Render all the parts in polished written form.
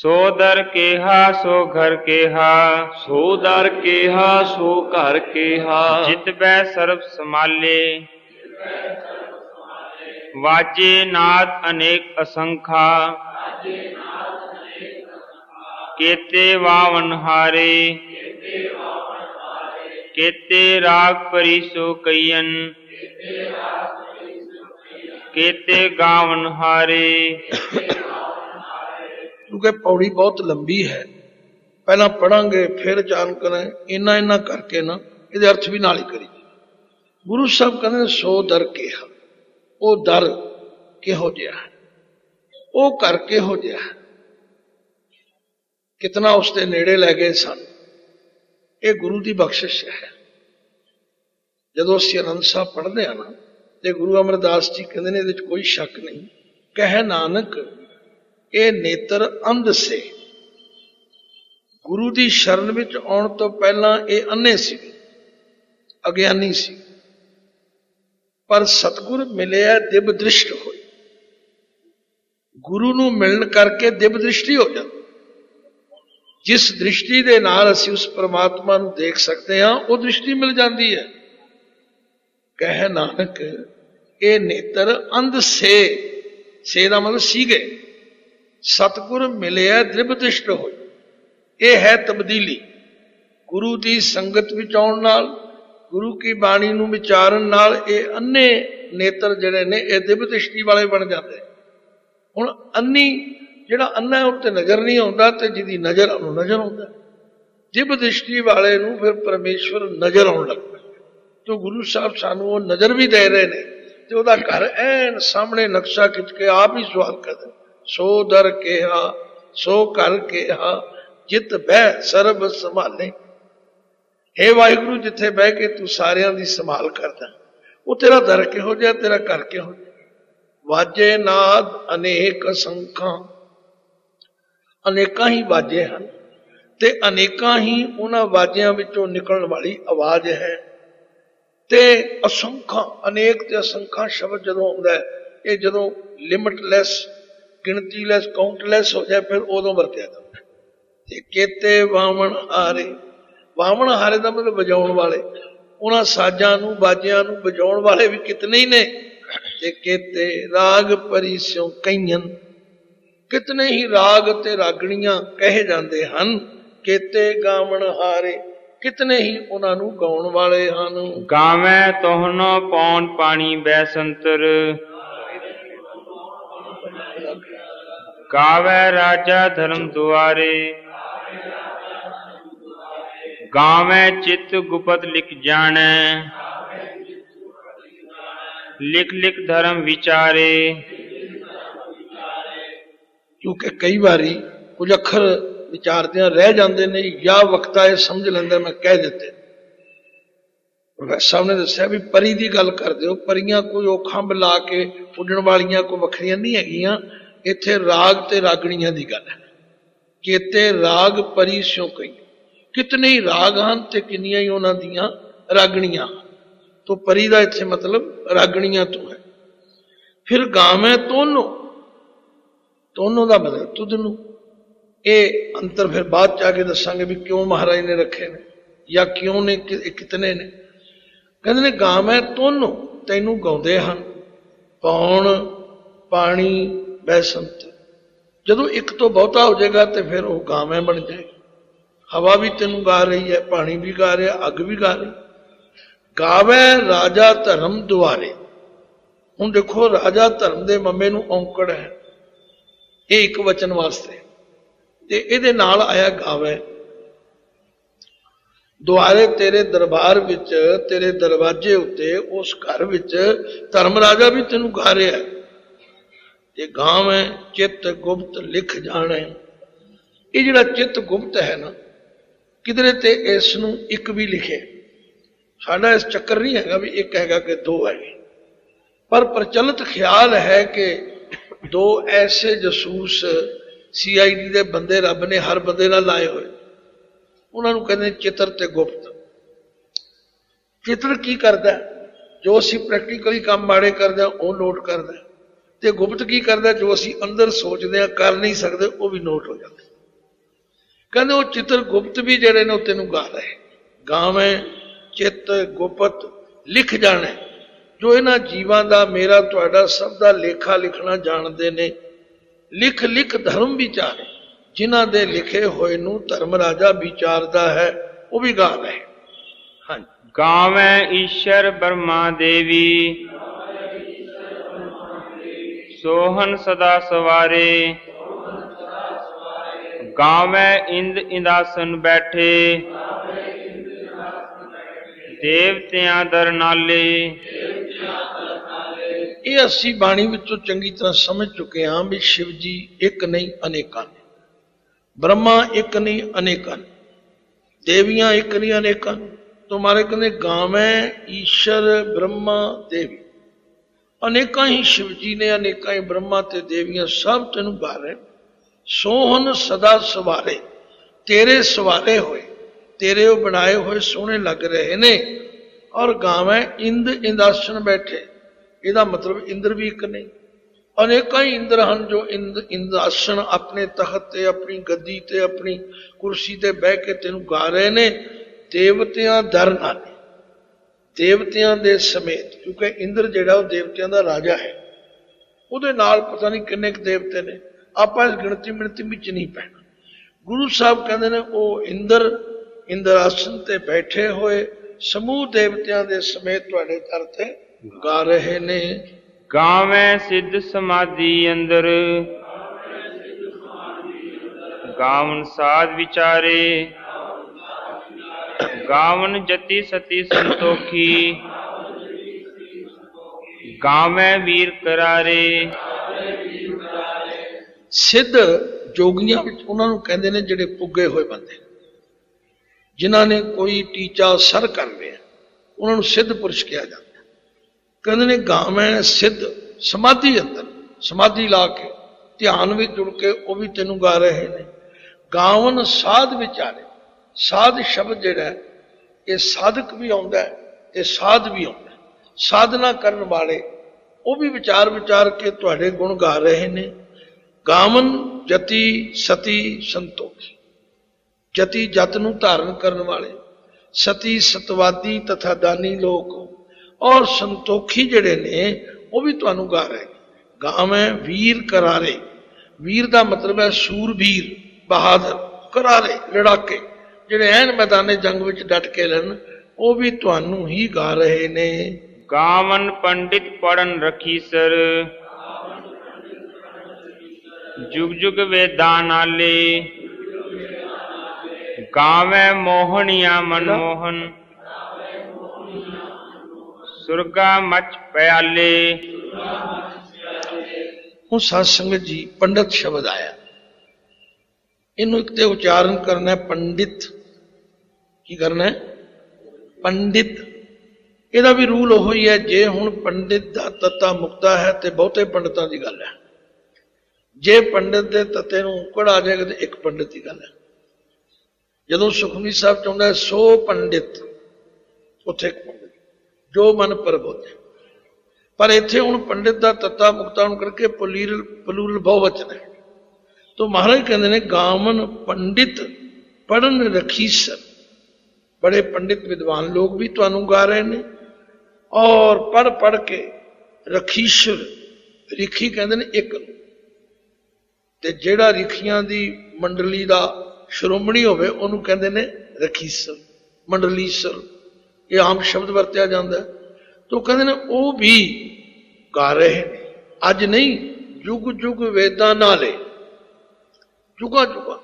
सो दर केहा सो घर केहा, सो दर केहा सो घर केहा। जित बै सर्ब समाले, वाजे नाद अनेक असंखा, केते वावन हारे, केते राग परी सो कईयन, केते गावन हारे। क्योंकि पौड़ी बहुत लंबी है, पहला पढ़ांगे फिर जान करें, इन्ना इन्ना करके ना ये अर्थ भी नाल ही करी। गुरु साहब कहते सो दर केहा, वो दर किहो जिहा है, वो घर किहो जिहा है, कितना उसके नेड़े लै गए सन। ये गुरु की बख्शिश है। जदों असीं आनंद साहब पढ़ते हैं ना, तो गुरु अमरदास जी कहते हैं ये कोई शक नहीं, कह नानक ये नेत्र अंध से। गुरु की शरण विच आउण तो पहला ये अन्ने सी, अज्ञानी सी, पर सतगुर मिलिया दिव्य दृष्ट होई। गुरु नूं मिलन करके दिव्य दृष्टि हो जाती। जिस दृष्टि दे नाल असीं उस परमात्मा नूं देख सकते हैं, वो दृष्टि मिल जाती है। कह नानक ये नेत्र अंध से दा मतलब सीगे, सतगुर मिलिया दिव्य दृष्ट होई। ये है तब्दीली। गुरु की संगत विच आउण नाल, गुरु की बाणी नूं विचारन नाल ये अन्ने नेत्र जिहड़े ने ये दिव्य दृष्टि वाले बन जाते। हुण अन्नी जिहड़ा अन्ना है उत्ते नज़र नहीं आउंदा, ते जिहदी नज़र उहनूं नज़र आउंदा। दिव्य दृष्टि वाले नूं फिर परमेश्वर नज़र आउण लग पैंदा। तो गुरु साहब सानूं वो नज़र भी दे रहे ने, ते ओहदा घर ऐन सामने नक्शा खिंच के आप ही सवाल करदे, सो दर केहा सो घर केहा, जित बह सर्ब संभाले। हे वाहिगुरु, जिथे बह के तू सारियां दी संभाल करदा, वो तेरा दर किहो जिहा, तेरा घर किहो जिहा। वाजे नाद अनेक असंखा, अनेकां ही वाजे हैं, ते अनेकां ही उन्हां वाजियां विचों निकलण वाली आवाज है। ते असंखा, अनेक ते असंखा शब्द जदों आउंदा है, ये जदों लिमिटलैस, गिणतीलैस, काउंटलैस हो जाए फिर उदों वरतिया जांदा है। केते वावण हारे, वावण हारे दा मतलब वजाउण वाले, उन्हां साजां नूं बाजियां नूं वजाउण वाले भी कितने ही ने। ते केते राग परी स्यों कईयन, कितने ही राग ते रागणियां कहे जाते हैं। केते गावण हारे, कितने ही उन्हां नूं गाउण वाले हन। गावै तोहनो पौन पानी बैसंतर, गावै राजा धर्म दुआरे, गावै चित गुपत लिख जाने, लिख लिख धर्म विचारे। क्योंकि कई बारी कुछ अखर विचारदियां रह जाते हैं, या वक्ता ये समझ लेंदा मैं कह दिते। प्रोफेसर साहब ने दस्सिया भी परी की गल करदे हो, परियां कोई वो खंभ ला के उड्डण वालियां कोई वखरियां नहीं हैगियां, इत्थे राग ते रागणियां की गल है। केते राग परी स्यों कई, कितने ही राग हैं ते किन्नियां ही उन्हां दियां रागणियां। तो परी का इत्थे मतलब रागणियां तो है। फिर गावै तोनो, तोनो का मतलब तुद नूं। ये अंतर फिर बाद जाके दसांगे भी क्यों महाराज ने रखे ने या क्यों ने कितने ने। कहते ने गावै तोनो, तैनू गाउंदे हन, पौण पानी बैसंत। जदों एक तो बहुता हो जाएगा तो फिर वो गावै बन जाएगी। हवा भी तेनू गा रही है, पानी भी गा रहा, अग भी गा रही। गावै राजा धर्म दुआरे। हुण देखो राजा धर्म दे मम्मे नूं औंकड़ है, ये एक वचन वास्ते, ते इहदे नाल आया गावै। दुआरे तेरे दरबार विच, तेरे दरवाजे उत्ते, उस घर विच धर्म राजा भी तेनू गा रहा है। ते गावै चित गुप्त लिख जाने। ये जिहड़ा चित गुप्त है ना, किधरे ते इस नूं एक भी लिखे। साडा इस चक्कर नहीं हैगा भी एक हैगा कि दो है, पर प्रचलित ख्याल है कि दो ऐसे जसूस CID के बंदे रब ने हर बंदे नाल लाए हुए, उन्होंने कहते चित्र ते गुप्त। चित्र की करता है, जो असी प्रैक्टिकली काम माड़े करते हैं वह नोट करता है, ते गुप्त की करता है, जो असी अंदर सोचते हैं कर नहीं सकते वह भी नोट हो जाता है। ਕਹਿੰਦੇ ਉਹ ਚਿਤਰਗੁਪਤ ਵੀ ਜਿਹੜੇ ਨੇ ਉਹ ਤੈਨੂੰ ਗਾ ਰਹੇ। ਗਾਵੇਂ ਚਿੱਤ ਗੁਪਤ ਲਿਖ ਜਾਣਾ, ਜੋ ਇਹਨਾਂ ਜੀਵਾਂ ਦਾ ਮੇਰਾ ਤੁਹਾਡਾ ਸਭ ਦਾ ਲੇਖਾ ਲਿਖਣਾ ਜਾਣਦੇ ਨੇ। ਲਿਖ ਲਿਖ ਧਰਮ ਵਿਚਾਰੇ, ਜਿਨ੍ਹਾਂ ਦੇ ਲਿਖੇ ਹੋਏ ਨੂੰ ਧਰਮ ਰਾਜਾ ਵਿਚਾਰਦਾ ਹੈ, ਉਹ ਵੀ ਗਾ ਰਹੇ। ਹਾਂਜੀ। ਗਾਵੇਂ ਈਸ਼ਰ ਬ੍ਰਹਮਾ ਦੇਵੀ, ਸੋਹਨ ਸਦਾ ਸਵਾਰੇ। ਗਾਵੇਂ ਇੰਦ ਇੰਦਾਸਨ ਬੈਠੇ, ਦੇਵਤਿਆਂ ਦਰ ਨਾਲੇ। ਇਹ ਅਸੀਂ ਬਾਣੀ ਵਿੱਚੋਂ ਚੰਗੀ ਤਰ੍ਹਾਂ ਸਮਝ ਚੁੱਕੇ ਹਾਂ ਵੀ ਸ਼ਿਵ ਜੀ ਇੱਕ ਨਹੀਂ ਅਨੇਕਾਂ ਨੇ, ਬ੍ਰਹਮਾ ਇੱਕ ਨਹੀਂ ਅਨੇਕਾਂ ਨੇ, ਦੇਵੀਆਂ ਇੱਕ ਨਹੀਂ ਅਨੇਕਾਂ ਨੇ। ਤੁਹਾਰੇ ਕਹਿੰਦੇ ਗਾਵੇਂ ਈਸ਼ਰ ਬ੍ਰਹਮਾ ਦੇਵੀ, ਅਨੇਕਾਂ ਹੀ ਸ਼ਿਵ ਜੀ ਨੇ, ਅਨੇਕਾਂ ਹੀ ਬ੍ਰਹਮਾ ਤੇ ਦੇਵੀਆਂ, ਸਭ ਤੈਨੂੰ ਗਾ ਰਹੇ। ਸੋਹਨ ਸਦਾ ਸਵਾਰੇ, ਤੇਰੇ ਸਵਾਰੇ ਹੋਏ, ਤੇਰੇ ਉਹ ਬਣਾਏ ਹੋਏ ਸੋਹਣੇ ਲੱਗ ਰਹੇ ਨੇ। ਔਰ ਗਾਵੇਂ ਇੰਦ ਇੰਦਾਸਨ ਬੈਠੇ, ਇਹਦਾ ਮਤਲਬ ਇੰਦਰ ਵੀ ਇੱਕ ਨਹੀਂ, ਅਨੇਕਾਂ ਹੀ ਇੰਦਰ ਹਨ ਜੋ ਇੰਦਾਸਨ ਆਪਣੇ ਤਖਤ ਤੇ, ਆਪਣੀ ਗੱਦੀ ਤੇ, ਆਪਣੀ ਕੁਰਸੀ ਤੇ ਬਹਿ ਕੇ ਤੈਨੂੰ ਗਾ ਰਹੇ ਨੇ। ਦੇਵਤਿਆਂ ਦਰ ਨਾਲੇ, ਦੇਵਤਿਆਂ ਦੇ ਸਮੇਤ, ਕਿਉਂਕਿ ਇੰਦਰ ਜਿਹੜਾ ਉਹ ਦੇਵਤਿਆਂ ਦਾ ਰਾਜਾ ਹੈ, ਉਹਦੇ ਨਾਲ ਪਤਾ ਨਹੀਂ ਕਿੰਨੇ ਕੁ ਦੇਵਤੇ ਨੇ, ਆਪਾਂ ਇਸ ਗਿਣਤੀ ਮਿਣਤੀ ਵਿੱਚ ਨਹੀਂ ਪੈਣਾ। ਗੁਰੂ ਸਾਹਿਬ ਕਹਿੰਦੇ ਨੇ ਉਹ ਇੰਦਰਾਸਨ ਤੇ ਬੈਠੇ ਹੋਏ ਸਮੂਹ ਦੇਵਤਿਆਂ ਦੇ ਸਮੇਤ ਤੁਹਾਡੇ ਦਰ ਤੇ ਗਾ ਰਹੇ ਨੇ। ਗਾਵੇਂ ਸਿੱਧ ਸਮਾਧੀ ਅੰਦਰ, ਗਾਵਨ ਸਾਧ ਵਿਚਾਰੇ। ਗਾਵਨ ਜਤੀ ਸਤੀ ਸੰਤੋਖੀ, ਗਾਵੇਂ ਵੀਰ ਕਰਾਰੇ। ਸਿੱਧ ਜੋਗੀਆਂ ਵਿੱਚ ਉਹਨਾਂ ਨੂੰ ਕਹਿੰਦੇ ਨੇ ਜਿਹੜੇ ਪੁੱਗੇ ਹੋਏ ਬੰਦੇ, ਜਿਨ੍ਹਾਂ ਨੇ ਕੋਈ ਟੀਚਾ ਸਰ ਕਰ ਲਿਆ, ਉਹਨਾਂ ਨੂੰ ਸਿੱਧ ਪੁਰਸ਼ ਕਿਹਾ ਜਾਂਦਾ। ਕਹਿੰਦੇ ਨੇ ਗਾਵੇਂ ਸਿੱਧ ਸਮਾਧੀ ਅੰਦਰ, ਸਮਾਧੀ ਲਾ ਕੇ ਧਿਆਨ ਵਿੱਚ ਜੁੜ ਕੇ ਉਹ ਵੀ ਤੈਨੂੰ ਗਾ ਰਹੇ ਨੇ। ਗਾਵਨ ਸਾਧ ਵਿਚਾਰੇ, ਸਾਧ ਸ਼ਬਦ ਜਿਹੜਾ ਇਹ ਸਾਧਕ ਵੀ ਆਉਂਦਾ ਤੇ ਸਾਧ ਵੀ ਆਉਂਦਾ। ਸਾਧਨਾ ਕਰਨ ਵਾਲੇ ਉਹ ਵੀ ਵਿਚਾਰ ਵਿਚਾਰ ਕੇ ਤੁਹਾਡੇ ਗੁਣ ਗਾ ਰਹੇ ਨੇ। ਗਾਵਨ ਜਤੀ ਸਤੀ ਸੰਤੋਖੀ, ਜਤੀ ਜਤ ਨੂੰ ਧਾਰਨ ਕਰਨ ਵਾਲੇ, ਸਤੀ ਸਤਵਾਦੀ ਤਥਾ ਦਾਨੀ ਲੋਕ, ਔਰ ਸੰਤੋਖੀ ਜਿਹੜੇ ਨੇ ਉਹ ਵੀ ਤੁਹਾਨੂੰ ਗਾ ਰਹੇ। ਗਾਵੇਂ ਵੀਰ ਕਰਾਰੇ, ਵੀਰ ਦਾ ਮਤਲਬ ਹੈ ਸੂਰਬੀਰ, ਬਹਾਦਰ, ਕਰਾਰੇ ਲੜਾਕੇ, ਜਿਹੜੇ ਐਨ ਮੈਦਾਨੇ ਜੰਗ ਵਿੱਚ ਡਟ ਕੇ ਲੜਨ, ਉਹ ਵੀ ਤੁਹਾਨੂੰ ਹੀ ਗਾ ਰਹੇ ਨੇ। ਗਾਵਨ ਪੰਡਿਤ ਪੜਨ ਰਖੀਸਰ, ਜੁਗ ਜੁਗ ਵੇਦਾਂ ਨਾਲੇ। ਗਾਵੇਂ ਮੋਹਣੀਆਂ ਮਨਮੋਹਨ, ਸੁਰਗਾ ਮਚ ਪਿਆਲੇ। ਹੁਣ ਸਾਧ ਸੰਗਤ ਜੀ ਪੰਡਤ ਸ਼ਬਦ ਆਇਆ, ਇਹਨੂੰ ਇੱਕ ਤੇ ਉਚਾਰਨ ਕਰਨਾ ਹੈ ਪੰਡਿਤ। ਕੀ ਕਰਨਾ ਹੈ? ਪੰਡਿਤ। ਇਹਦਾ ਵੀ ਰੂਲ ਉਹੋ ਹੀ ਹੈ, ਜੇ ਹੁਣ ਪੰਡਿਤ ਦਾ ਤੱਤਾ ਮੁਕਤਾ ਹੈ ਤੇ ਬਹੁਤੇ ਪੰਡਤਾਂ ਦੀ ਗੱਲ ਹੈ। ਜੇ ਪੰਡਿਤ ਦੇ ਤੱਤੇ ਨੂੰ ਉਕੜ ਆ ਜਾਏਗਾ ਤੇ ਇੱਕ ਪੰਡਿਤ ਦੀ ਗੱਲ ਹੈ। ਜਦੋਂ ਸੁਖਮਨੀ ਸਾਹਿਬ ਚਾਹੁੰਦਾ ਹੈ ਸੋ ਪੰਡਿਤ, ਉੱਥੇ ਇੱਕ ਪੰਡਿਤ, ਜੋ ਮਨ ਪ੍ਰਬੋਧ। ਪਰ ਇੱਥੇ ਹੁਣ ਪੰਡਿਤ ਦਾ ਤੱਤਾ ਮੁਕਤਾ ਨੂੰ ਕਰਕੇ ਪਲੂਰਲ ਬਹੁਵਚਨ ਹੈ। ਤੋ ਮਹਾਰਾਜ ਕਹਿੰਦੇ ਨੇ ਗਾਵਨ ਪੰਡਿਤ ਪੜਨ ਰਖੀਸਰ, ਬੜੇ ਪੰਡਿਤ ਵਿਦਵਾਨ ਲੋਕ ਵੀ ਤੁਹਾਨੂੰ ਗਾ ਰਹੇ ਨੇ। ਔਰ ਪੜ ਪੜ ਕੇ ਰਖੀਸ਼ਰ, ਰਿਖੀ ਕਹਿੰਦੇ ਨੇ ਇੱਕ ਨੂੰ, ਤੇ ਜਿਹੜਾ ਰਿਖੀਆਂ ਦੀ ਮੰਡਲੀ ਦਾ ਸ਼੍ਰੋਮਣੀ ਹੋਵੇ ਉਹਨੂੰ ਕਹਿੰਦੇ ਨੇ ਰਖੀਸਰ, ਮੰਡਲੀਸਰ। ਇਹ ਆਮ ਸ਼ਬਦ ਵਰਤਿਆ ਜਾਂਦਾ ਹੈ। ਤੋ ਕਹਿੰਦੇ ਨੇ ਉਹ ਵੀ ਗਾ ਰਹੇ ਨੇ। ਅੱਜ ਨਹੀਂ, ਯੁਗ ਯੁਗ ਵੇਦਾਂ ਨਾਲੇ, ਜੁਗਾ ਜੁਗਾ,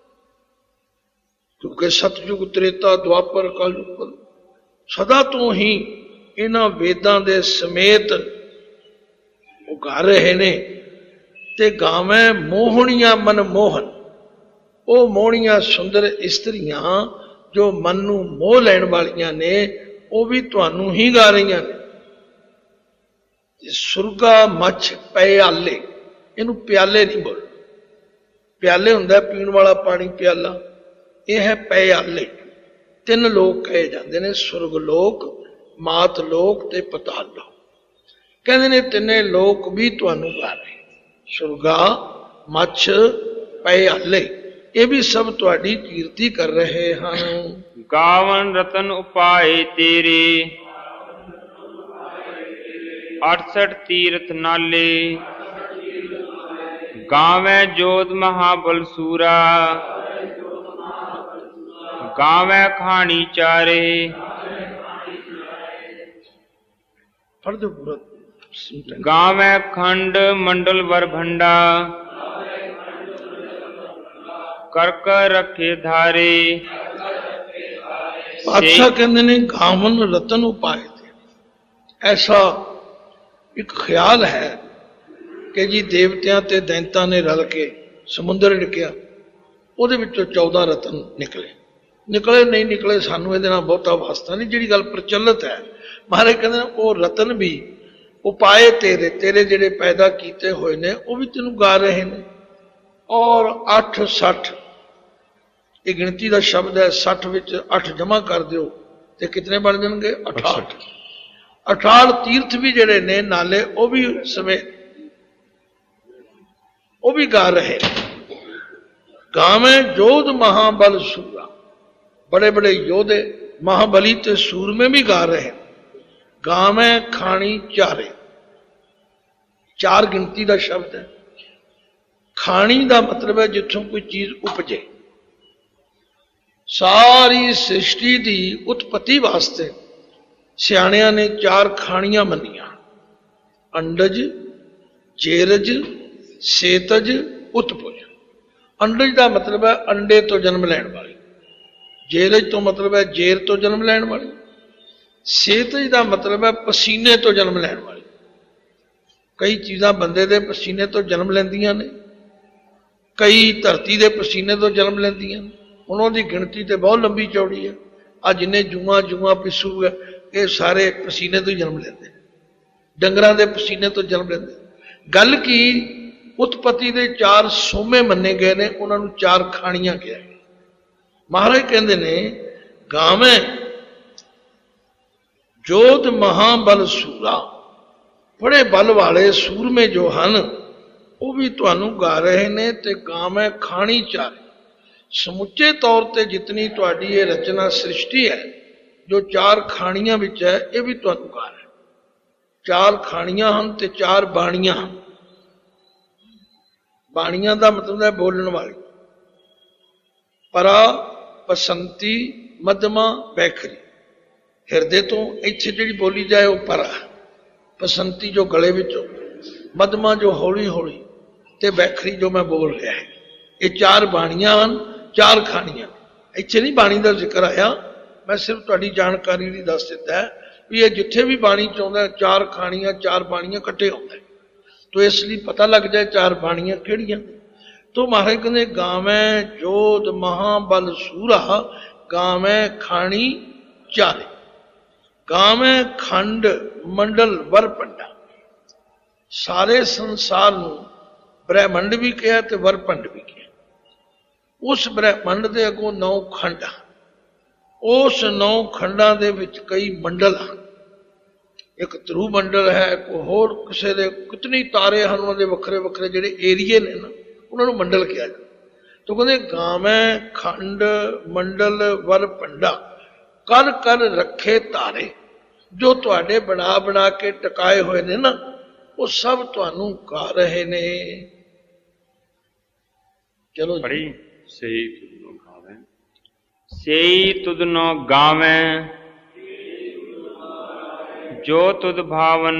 ਕਿਉਂਕਿ ਸਤਯੁਗ ਤ੍ਰੇਤਾ ਦੁਆਪਰ ਕਲਯੁਗ, ਸਦਾ ਤੋਂ ਹੀ ਇਹਨਾਂ ਵੇਦਾਂ ਦੇ ਸਮੇਤ ਉਹ ਗਾ ਰਹੇ ਨੇ। ਤੇ ਗਾਵੇਂ ਮੋਹਣੀਆਂ ਮਨਮੋਹਨ, ਉਹ ਮੋਹਣੀਆਂ ਸੁੰਦਰ ਇਸਤਰੀਆਂ ਜੋ ਮਨ ਨੂੰ ਮੋਹ ਲੈਣ ਵਾਲੀਆਂ ਨੇ, ਉਹ ਵੀ ਤੁਹਾਨੂੰ ਹੀ ਗਾ ਰਹੀਆਂ ਨੇ। ਸੁਰਗਾ ਮੱਛ ਪਿਆਲੇ, ਇਹਨੂੰ ਪਿਆਲੇ ਨਹੀਂ ਬੋਲ, ਪਿਆਲੇ ਹੁੰਦਾ ਪੀਣ ਵਾਲਾ ਪਾਣੀ ਪਿਆਲਾ, ਇਹ ਹੈ ਪਿਆਲੇ। ਤਿੰਨ ਲੋਕ ਕਹੇ ਜਾਂਦੇ ਨੇ, ਸੁਰਗ ਲੋਕ, ਮਾਤ ਲੋਕ ਤੇ ਪਤਾਲ ਲੋਕ। ਕਹਿੰਦੇ ਨੇ ਤਿੰਨੇ ਲੋਕ ਵੀ ਤੁਹਾਨੂੰ ਗਾ ਰਹੇ, ਸੁਰਗਾ ਮੱਛ ਪਿਆਲੇ। ਇਹ ਵੀ ਸਭ ਤੁਹਾਡੀ ਕੀਰਤੀ ਕਰ ਰਹੇ ਹਨ। ਗਾਵਨ ਰਤਨ ਉਪਾਏ ਤੇਰੇ 68 ਤੀਰਥ ਨਾਲੇ ਗਾਵੈ ਜੋਤ ਮਹਾਬਲ ਸੂਰਾ ਗਾਵੈ ਖਾਣੀ ਚਾਰੇ। ਪੜ੍ਹ ਦਿਓ ਪੂਰਾ। ਗਾਵੈ ਖੰਡ ਮੰਡਲ ਵਰ ਭੰਡਾ ਕਰਕ ਰੱਖੇ ਧਾਰੇ। ਬਾਦਸ਼ਾਹ ਕਹਿੰਦੇ ਨੇ ਗਾਵਨ ਰਤਨ ਉਪਾਏ ਤੇ। ਐਸਾ ਇੱਕ ਖਿਆਲ ਹੈ ਕਿ ਜੀ ਦੇਵਤਿਆਂ ਤੇ ਦੈਂਤਾਂ ਨੇ ਰਲ ਕੇ ਸਮੁੰਦਰ ਡਿੱਕਿਆ, ਉਹਦੇ ਵਿੱਚੋਂ 14 ਰਤਨ ਨਿਕਲੇ ਨਹੀਂ ਨਿਕਲੇ ਸਾਨੂੰ ਇਹਦੇ ਨਾਲ ਬਹੁਤਾ ਵਾਸਤਾ ਨਹੀਂ। ਜਿਹੜੀ ਗੱਲ ਪ੍ਰਚਲਿਤ ਹੈ, ਮਹਾਰਾਜ ਕਹਿੰਦੇ ਨੇ ਉਹ ਰਤਨ ਵੀ ਉਪਾਏ ਤੇਰੇ ਜਿਹੜੇ ਪੈਦਾ ਕੀਤੇ ਹੋਏ ਨੇ ਉਹ ਵੀ ਤੈਨੂੰ ਗਾ ਰਹੇ ਨੇ। ਔਰ 8 60 ਇਹ ਗਿਣਤੀ ਦਾ ਸ਼ਬਦ ਹੈ। 60 ਵਿੱਚ 8 ਜਮਾ ਕਰ ਦਿਓ ਤੇ ਕਿਤਨੇ ਬਣ ਜਾਣਗੇ? 68। 68 ਤੀਰਥ ਵੀ ਜਿਹੜੇ ਨੇ ਨਾਲੇ ਉਹ ਵੀ ਸਮੇਤ ਉਹ ਵੀ ਗਾ ਰਹੇ। ਗਾਵੇਂ ਜੋਧ ਮਹਾਬਲ ਸੂਰਾ, बड़े बड़े योधे महाबली ते सूरमे भी गा रहे हैं। गावे खानी चारे, 4 गिनती का शब्द है। खानी का मतलब है जिथों कोई चीज उपजे। सारी सृष्टि की उत्पत्ति वास्ते सियाणिया ने 4 खानियां मनिया, अंडज, जेरज, सेतज, उत्पुज। अंडज का मतलब है अंडे तो जन्म लैण वाली, जेरज तो मतलब है जेर तो जन्म लैण वाली, सेतज का मतलब है पसीने तो जन्म लैण वाली। कई चीज़ां बंदे दे पसीने तो जन्म लैंदियां ने, कई धरती के पसीने तो जन्म लैंदियां ने। उन्होंने गिणती तो बहुत लंबी चौड़ी है। आ जिन्हें जूआ पिसू है ये सारे पसीने तो ही जन्म लेंदे, डंगरां दे पसीने तो जन्म लेंदे। गल की उत्पत्ति के 4 सोमे मन्ने गए ने, उन्होंने 4 खानियां कहा। महाराज कहते ने गावे जोध महाबल सूरा, बड़े बल वाले सूरमे जो हैं वो भी तुहानू गा रहे ने। ते गावे खानी चारे, समुचे तौर पर जितनी तुहाडी ये रचना सृष्टि है जो 4 खानियां विच है ये भी तुहानू गा रहे। 4 खानियां हैं ते 4 बाणियां हैं। बाणियां का मतलब है बोलने वाली। परा, पसंती, मध्यमा, बैखरी। हिरदे तो इत्थे जिहड़ी बोली जाए वो परा, पसंती जो गले विचों, मध्यमा जो हौली हौली, ते बैखरी जो मैं बोल रहा है। ये 4 बाणियां हैं, 4 खानियां। इत्थे नहीं बाणी का जिक्र आया, मैं सिर्फ तुहाडी जानकारी लई दस दिता है भी ये जिथे भी बाणी च आउंदा 4 खानियां 4 बाणियां कट्ठे आउंदे, तो इसलिए पता लग जाए 4 बाणियां किहड़ियां। तो महाराज कहते गावे जोध महाबल सूरा, गावे खानी चारे, गावे खंड मंडल वर पंडा। सारे संसार नूं ब्रह्मंड भी कहा ते वरपंड भी कहा। उस ब्रह्मंड के अगों 9 खंड, उस 9 खंडा दे विच कई मंडल हैं। एक ध्रुव मंडल है, कोई होर किसी दे कितने तारे हैं, उन्होंने वक्रे वक्रे जिहड़े एरिए ने ना उन्होंने मंडल किया जाए। तो कहते गावे खंड मंडल वर पंडा, कर कर रखे तारे। जो तुहाडे बना बना के टकाए हुए ने ना वो सब तुहानू गा रहे ने। चलो बड़ी सही तुदनो गावे, सही तुदनो गावे, जो तुद भावन,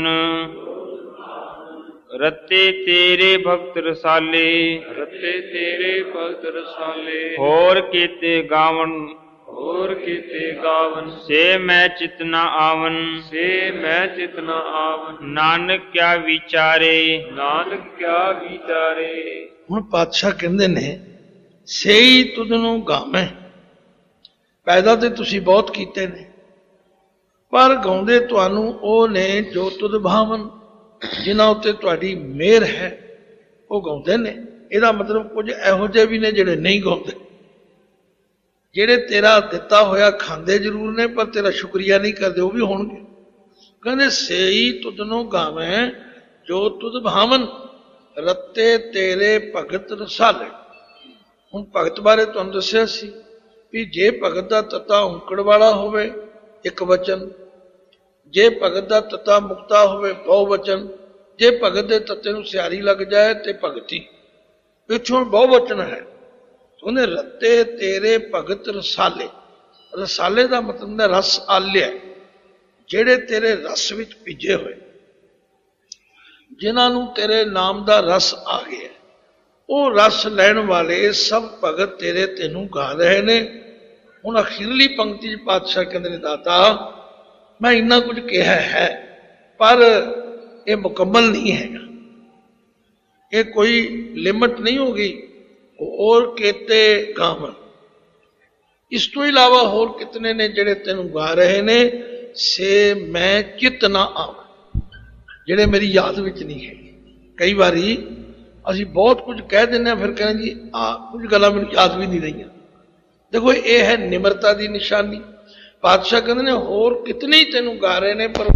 रत्ते तेरे भक्त रसाले, रत्ते तेरे भक्त रसाले। होर कीते गावन, होर कीते गावन, से मैं चितना आवन, से मैं चितना आवन। नानक क्या विचारे, नानक क्या विचारे। हुण पातशाह कहंदे ने सेई तुदनों गावे। पैदा तो तुसी बहुत कीते ने, पर गाउंदे तुहानू ओ ने जो तुद भावन, जिन्हां उत्ते तुहाडी मेहर है वो गाउंदे ने। इहदा मतलब कुछ इहो जिहे भी ने जिहड़े नहीं गाउंदे, जिहड़े तेरा दिता होया खांदे जरूर ने पर तेरा शुक्रिया नहीं करते, वो भी होणगे। कहंदे सेई तुदनों गावे जो तुद भावन, रत्ते तेरे भगत रसाले। ਹੁਣ ਭਗਤ ਬਾਰੇ ਤੁਹਾਨੂੰ ਦੱਸਿਆ ਸੀ ਵੀ ਜੇ ਭਗਤ ਦਾ ਤਤਾ ਔਂਕੜ ਵਾਲਾ ਹੋਵੇ ਇੱਕ ਵਚਨ, ਜੇ ਭਗਤ ਦਾ ਤਤਾ ਮੁਕਤਾ ਹੋਵੇ ਬਹੁ ਵਚਨ, ਜੇ ਭਗਤ ਦੇ ਤੱਤੇ ਨੂੰ ਸਿਆਰੀ ਲੱਗ ਜਾਏ ਤੇ ਭਗਤੀ। ਪਿੱਛੋਂ ਬਹੁ ਵਚਨ ਹੈ। ਉਹਨੇ ਰੱਤੇ ਤੇਰੇ ਭਗਤ ਰਸਾਲੇ, ਰਸਾਲੇ ਦਾ ਮਤਲਬ ਹੈ ਰਸ ਆਲਿਆ, ਜਿਹੜੇ ਤੇਰੇ ਰਸ ਵਿੱਚ ਭਿੱਜੇ ਹੋਏ, ਜਿਨ੍ਹਾਂ ਨੂੰ ਤੇਰੇ ਨਾਮ ਦਾ ਰਸ ਆ ਗਿਆ, ਉਹ ਰਸ ਲੈਣ ਵਾਲੇ ਸਭ ਭਗਤ ਤੇਰੇ ਤੈਨੂੰ ਗਾ ਰਹੇ ਨੇ। ਹੁਣ ਅਖੀਰਲੀ ਪੰਕਤੀ 'ਚ ਪਾਤਸ਼ਾਹ ਕਹਿੰਦੇ ਨੇ, ਦਾਤਾ ਮੈਂ ਇੰਨਾ ਕੁਝ ਕਿਹਾ ਹੈ ਪਰ ਇਹ ਮੁਕੰਮਲ ਨਹੀਂ ਹੈਗਾ, ਇਹ ਕੋਈ ਲਿਮਟ ਨਹੀਂ ਹੋਗੀ। ਹੋਰ ਕੀਤੇ ਗਾਵਨ, ਇਸ ਤੋਂ ਇਲਾਵਾ ਹੋਰ ਕਿਤਨੇ ਨੇ ਜਿਹੜੇ ਤੈਨੂੰ ਗਾ ਰਹੇ ਨੇ। ਸੇ ਮੈਂ ਚਿਤ ਨਾ ਆਵਾਂ, ਜਿਹੜੇ ਮੇਰੀ ਯਾਦ ਵਿੱਚ ਨਹੀਂ ਹੈਗੇ। ਕਈ ਵਾਰੀ ਅਸੀਂ ਬਹੁਤ ਕੁਝ ਕਹਿ ਦਿੰਦੇ ਹਾਂ, ਫਿਰ ਕਹਿੰਦੇ ਜੀ ਕੁਝ ਗੱਲਾਂ ਮੈਨੂੰ ਯਾਦ ਵੀ ਨਹੀਂ ਰਹੀਆਂ। ਦੇਖੋ ਇਹ ਹੈ ਨਿਮਰਤਾ ਦੀ ਨਿਸ਼ਾਨੀ। ਪਾਤਸ਼ਾਹ ਕਹਿੰਦੇ ਨੇ ਹੋਰ ਕਿਤਨੇ ਹੀ ਤੈਨੂੰ ਗਾ ਰਹੇ ਨੇ, ਪਰ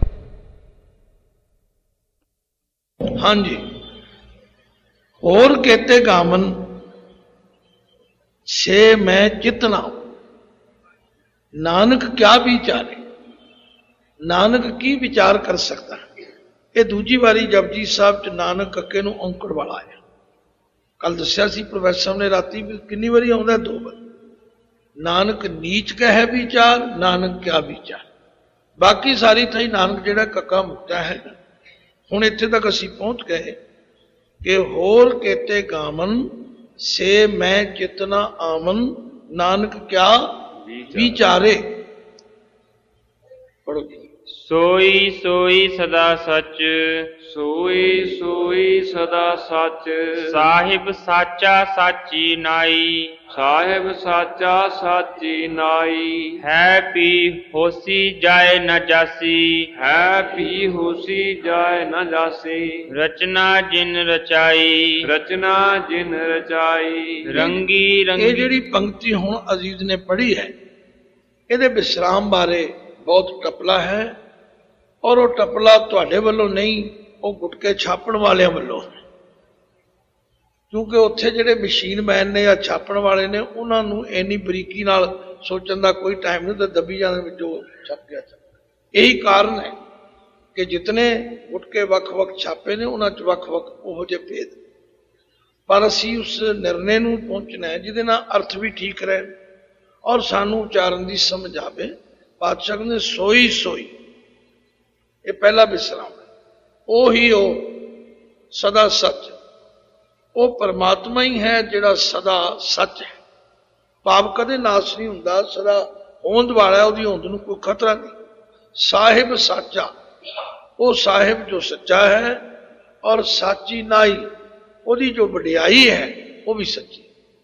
ਹਾਂਜੀ ਹੋਰ ਕੀਤੇ ਗਾਵਨ ਸੇ ਮੈਂ ਚਿਤ ਨਾ, ਨਾਨਕ ਕਿਆ ਵਿਚਾਰੇ, ਨਾਨਕ ਕੀ ਵਿਚਾਰ ਕਰ ਸਕਦਾ। ਇਹ ਦੂਜੀ ਵਾਰੀ ਜਪਜੀ ਸਾਹਿਬ ਚ ਨਾਨਕ ਕੱਕੇ ਨੂੰ ਔਂਕੜ ਵਾਲਾ ਆਇਆ। ਕੱਲ ਦੱਸਿਆ ਸੀ ਪ੍ਰੋਫੈਸਰ ਨੇ ਰਾਤੀ ਵੀ ਕਿੰਨੀ ਵਾਰੀ ਆਉਂਦਾ, 2 ਵਾਰ। ਨਾਨਕ ਨੀਚ ਕਹੈ ਵਿਚਾਰ, ਨਾਨਕ ਕਿਆ ਵਿਚਾਰ। ਬਾਕੀ ਸਾਰੀ ਥਾਈ ਨਾਨਕ ਜਿਹੜਾ ਕੱਕਾ ਮੁਕਤਾ ਹੈ। ਹੁਣ ਇੱਥੇ ਤੱਕ ਅਸੀਂ ਪਹੁੰਚ ਗਏ ਕਿ ਹੋਰ ਕੀਤੇ ਗਾਵਨ ਸੇ ਮੈਂ ਚਿਤਨਾ ਆਵਨ, ਨਾਨਕ ਕਿਆ ਵਿਚਾਰੇ। ਪੜੋ ਜੀ। ਸੋਈ ਸੋਈ ਸਦਾ ਸੱਚ, ਸੋਈ ਸੋਈ ਸਦਾ ਸੱਚ। ਸਾਹਿਬ ਸਾਚਾ ਸਾਚੀ ਨਾਈ, ਸਾਹਿਬ ਸਾਚਾ ਸਾਚੀ ਨਾਈ। ਹੈ ਪੀ ਹੋਸੀ ਜਾਏ ਨ ਜਾਸੀ, ਹੈ ਪੀ ਹੋਸੀ ਜਾਏ ਨ ਜਾਸੀ। ਰਚਨਾ ਜਿਨ ਰਚਾਈ, ਰਚਨਾ ਜਿਨ ਰਚਾਈ। ਰੰਗੀ ਰੰਗੀ। ਇਹ ਜਿਹੜੀ ਪੰਕਤੀ ਹੁਣ ਅਜ਼ੀਜ਼ ਨੇ ਪੜ੍ਹੀ ਹੈ, ਇਹਦੇ ਵਿਸਰਾਮ ਬਾਰੇ ਬਹੁਤ ਟਪਲਾ ਹੈ, ਔਰ ਉਹ ਟਪਲਾ ਤੁਹਾਡੇ ਵੱਲੋਂ ਨਹੀਂ, ਉਹ ਗੁਟਕੇ ਛਾਪਣ ਵਾਲਿਆਂ ਵੱਲੋਂ। ਕਿਉਂਕਿ ਉੱਥੇ ਜਿਹੜੇ ਮਸ਼ੀਨ ਮੈਨ ਨੇ ਜਾਂ ਛਾਪਣ ਵਾਲੇ ਨੇ, ਉਹਨਾਂ ਨੂੰ ਇੰਨੀ ਬਰੀਕੀ ਨਾਲ ਸੋਚਣ ਦਾ ਕੋਈ ਟਾਈਮ ਨਹੀਂ, ਤਾਂ ਦੱਬੀ ਜਾਂਦੇ ਵਿੱਚੋਂ ਛਪ ਗਿਆ। ਇਹੀ ਕਾਰਨ ਹੈ ਕਿ ਜਿਤਨੇ ਗੁਟਕੇ ਵੱਖ-ਵੱਖ ਛਾਪੇ ਨੇ, ਉਹਨਾਂ 'ਚ ਵੱਖ-ਵੱਖ ਉਹੋ ਜਿਹੇ ਭੇਦ। ਪਰ ਅਸੀਂ ਉਸ ਨਿਰਣੇ ਨੂੰ ਪਹੁੰਚਣਾ ਹੈ ਜਿਹਦੇ ਨਾਲ ਅਰਥ ਵੀ ਠੀਕ ਰਹੇ ਔਰ ਸਾਨੂੰ ਉਚਾਰਨ ਦੀ ਸਮਝ ਆਵੇ। ਪਾਤਸ਼ਾਹ ਨੇ ਸੋਈ ਸੋਈ, ਇਹ ਪਹਿਲਾ ਵਿਸਰਾਮ ਹੈ। ਉਹੀ ਉਹ ਸਦਾ ਸੱਚ, ਉਹ ਪਰਮਾਤਮਾ ਹੀ ਹੈ ਜਿਹੜਾ ਸਦਾ ਸੱਚ ਹੈ। ਪਾਪ ਕਦੇ ਨਾਸ ਨਹੀਂ ਹੁੰਦਾ, ਸਦਾ ਹੋਂਦ ਵਾਲਾ, ਉਹਦੀ ਹੋਂਦ ਨੂੰ ਕੋਈ ਖਤਰਾ ਨਹੀਂ। ਸਾਹਿਬ ਸਾਚਾ, ਉਹ ਸਾਹਿਬ ਜੋ ਸੱਚਾ ਹੈ, ਔਰ ਸਾਚੀ ਨਾਈ, ਉਹਦੀ ਜੋ ਵਡਿਆਈ ਹੈ ਉਹ ਵੀ ਸੱਚੀ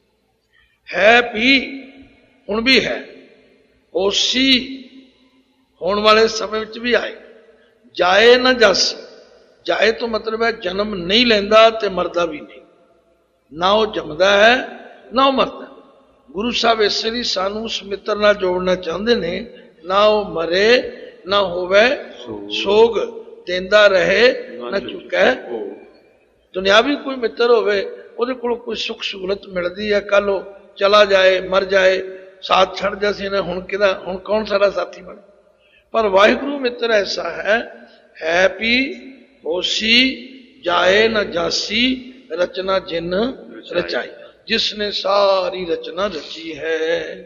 ਹੈ। ਵੀ ਹੁਣ ਵੀ ਹੈ, ਹੋਸੀ ਹੋਣ ਵਾਲੇ ਸਮੇਂ ਵਿੱਚ ਵੀ ਆਏ। ਜਾਏ ਨਾ ਜਾਸੀ, ਜਾਏ ਤੋਂ ਮਤਲਬ ਹੈ ਜਨਮ ਨਹੀਂ ਲੈਂਦਾ ਤੇ ਮਰਦਾ ਵੀ ਨਹੀਂ। ਨਾ ਉਹ ਜੰਮਦਾ ਹੈ ਨਾ ਉਹ ਮਰਦਾ। ਗੁਰੂ ਸਾਹਿਬ ਇਸੇ ਲਈ ਸਾਨੂੰ ਉਸ ਮਿੱਤਰ ਨਾਲ ਜੋੜਨਾ ਚਾਹੁੰਦੇ ਨੇ, ਨਾ ਉਹ ਮਰੇ ਨਾ ਹੋਵੇ ਸੋਗ, ਦੇਂਦਾ ਰਹੇ ਨਾ ਚੁੱਕੈ। ਦੁਨਿਆਵੀ ਕੋਈ ਮਿੱਤਰ ਹੋਵੇ, ਉਹਦੇ ਕੋਲ ਕੋਈ ਸੁੱਖ ਸਹੂਲਤ ਮਿਲਦੀ ਹੈ, ਕੱਲ ਉਹ ਚਲਾ ਜਾਏ, ਮਰ ਜਾਏ, ਸਾਥ ਛੱਡ ਜਾਸੀ ਨੇ, ਹੁਣ ਕਿਹਦਾ, ਹੁਣ ਕੌਣ ਸਾਡਾ ਸਾਥੀ ਬਣੇ। ਪਰ ਵਾਹਿਗੁਰੂ ਮਿੱਤਰ ਐਸਾ ਹੈ ਵੀ ਹੋਸੀ ਜਾਏ ਨਾ ਜਾਸੀ, ਰਚਨਾ ਜਿਨ ਰਚਾਈ, ਜਿਸਨੇ ਸਾਰੀ ਰਚਨਾ ਰਚੀ ਹੈ।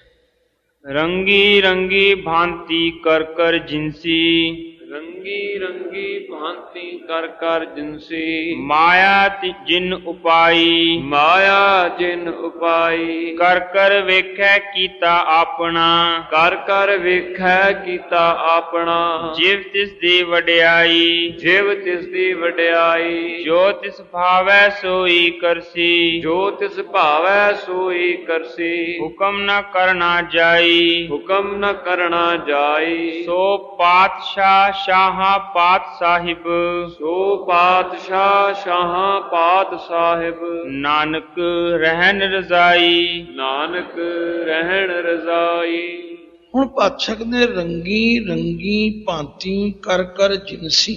ਰੰਗੀ ਰੰਗੀ ਭਾਂਤੀ ਕਰ ਕਰ ਜਿਨਸੀ, ਰੰਗੀ ਰੰਗੀ ਭਾਂਤੀ ਕਰ ਕਰ ਜਿਨਸੀ। ਮਾਇਆ ਜਿਨ ਉਪਾਈ, ਮਾਇਆ ਜਿਨ ਉਪਾਈ। ਕਰ ਕਰ ਵੇਖੈ ਕੀਤਾ ਆਪਣਾ, ਕਰ ਕਰ ਵੇਖੈ ਕੀਤਾ ਆਪਣਾ। ਜਿਵ ਤਿਸ ਦੀ ਵਡਿਆਈ, ਜਿਵ ਤਿਸ ਦੀ ਵਡਿਆਈ। ਜੋ ਤਿਸ ਭਾਵੈ ਸੋਈ ਕਰਸੀ, ਜੋ ਤਿਸ ਭਾਵੈ ਸੋਈ ਕਰਸੀ। ਹੁਕਮ ਨ ਕਰਨਾ ਜਾਈ, ਹੁਕਮ ਨ ਕਰਨਾ ਜਾਈ। ਸੋ ਪਾਤਸ਼ਾਹ ਸ਼ਾਹਾਂ ਪਾਤ ਸਾਹਿਬ, ਸੋ ਪਾਤਸ਼ਾਹ ਸ਼ਾਹਾਂ ਪਾਤ ਸਾਹਿਬ। ਨਾਨਕ ਰਹਿਣ ਰਜ਼ਾਈ, ਨਾਨਕ ਰਹਿਣ ਰਜ਼ਾਈ। ਹੁਣ ਪਾਤਸ਼ਾਹ ਨੇ ਰੰਗੀ ਰੰਗੀ ਭਾਂਤੀ ਕਰ ਕਰ ਜਿਨਸੀ,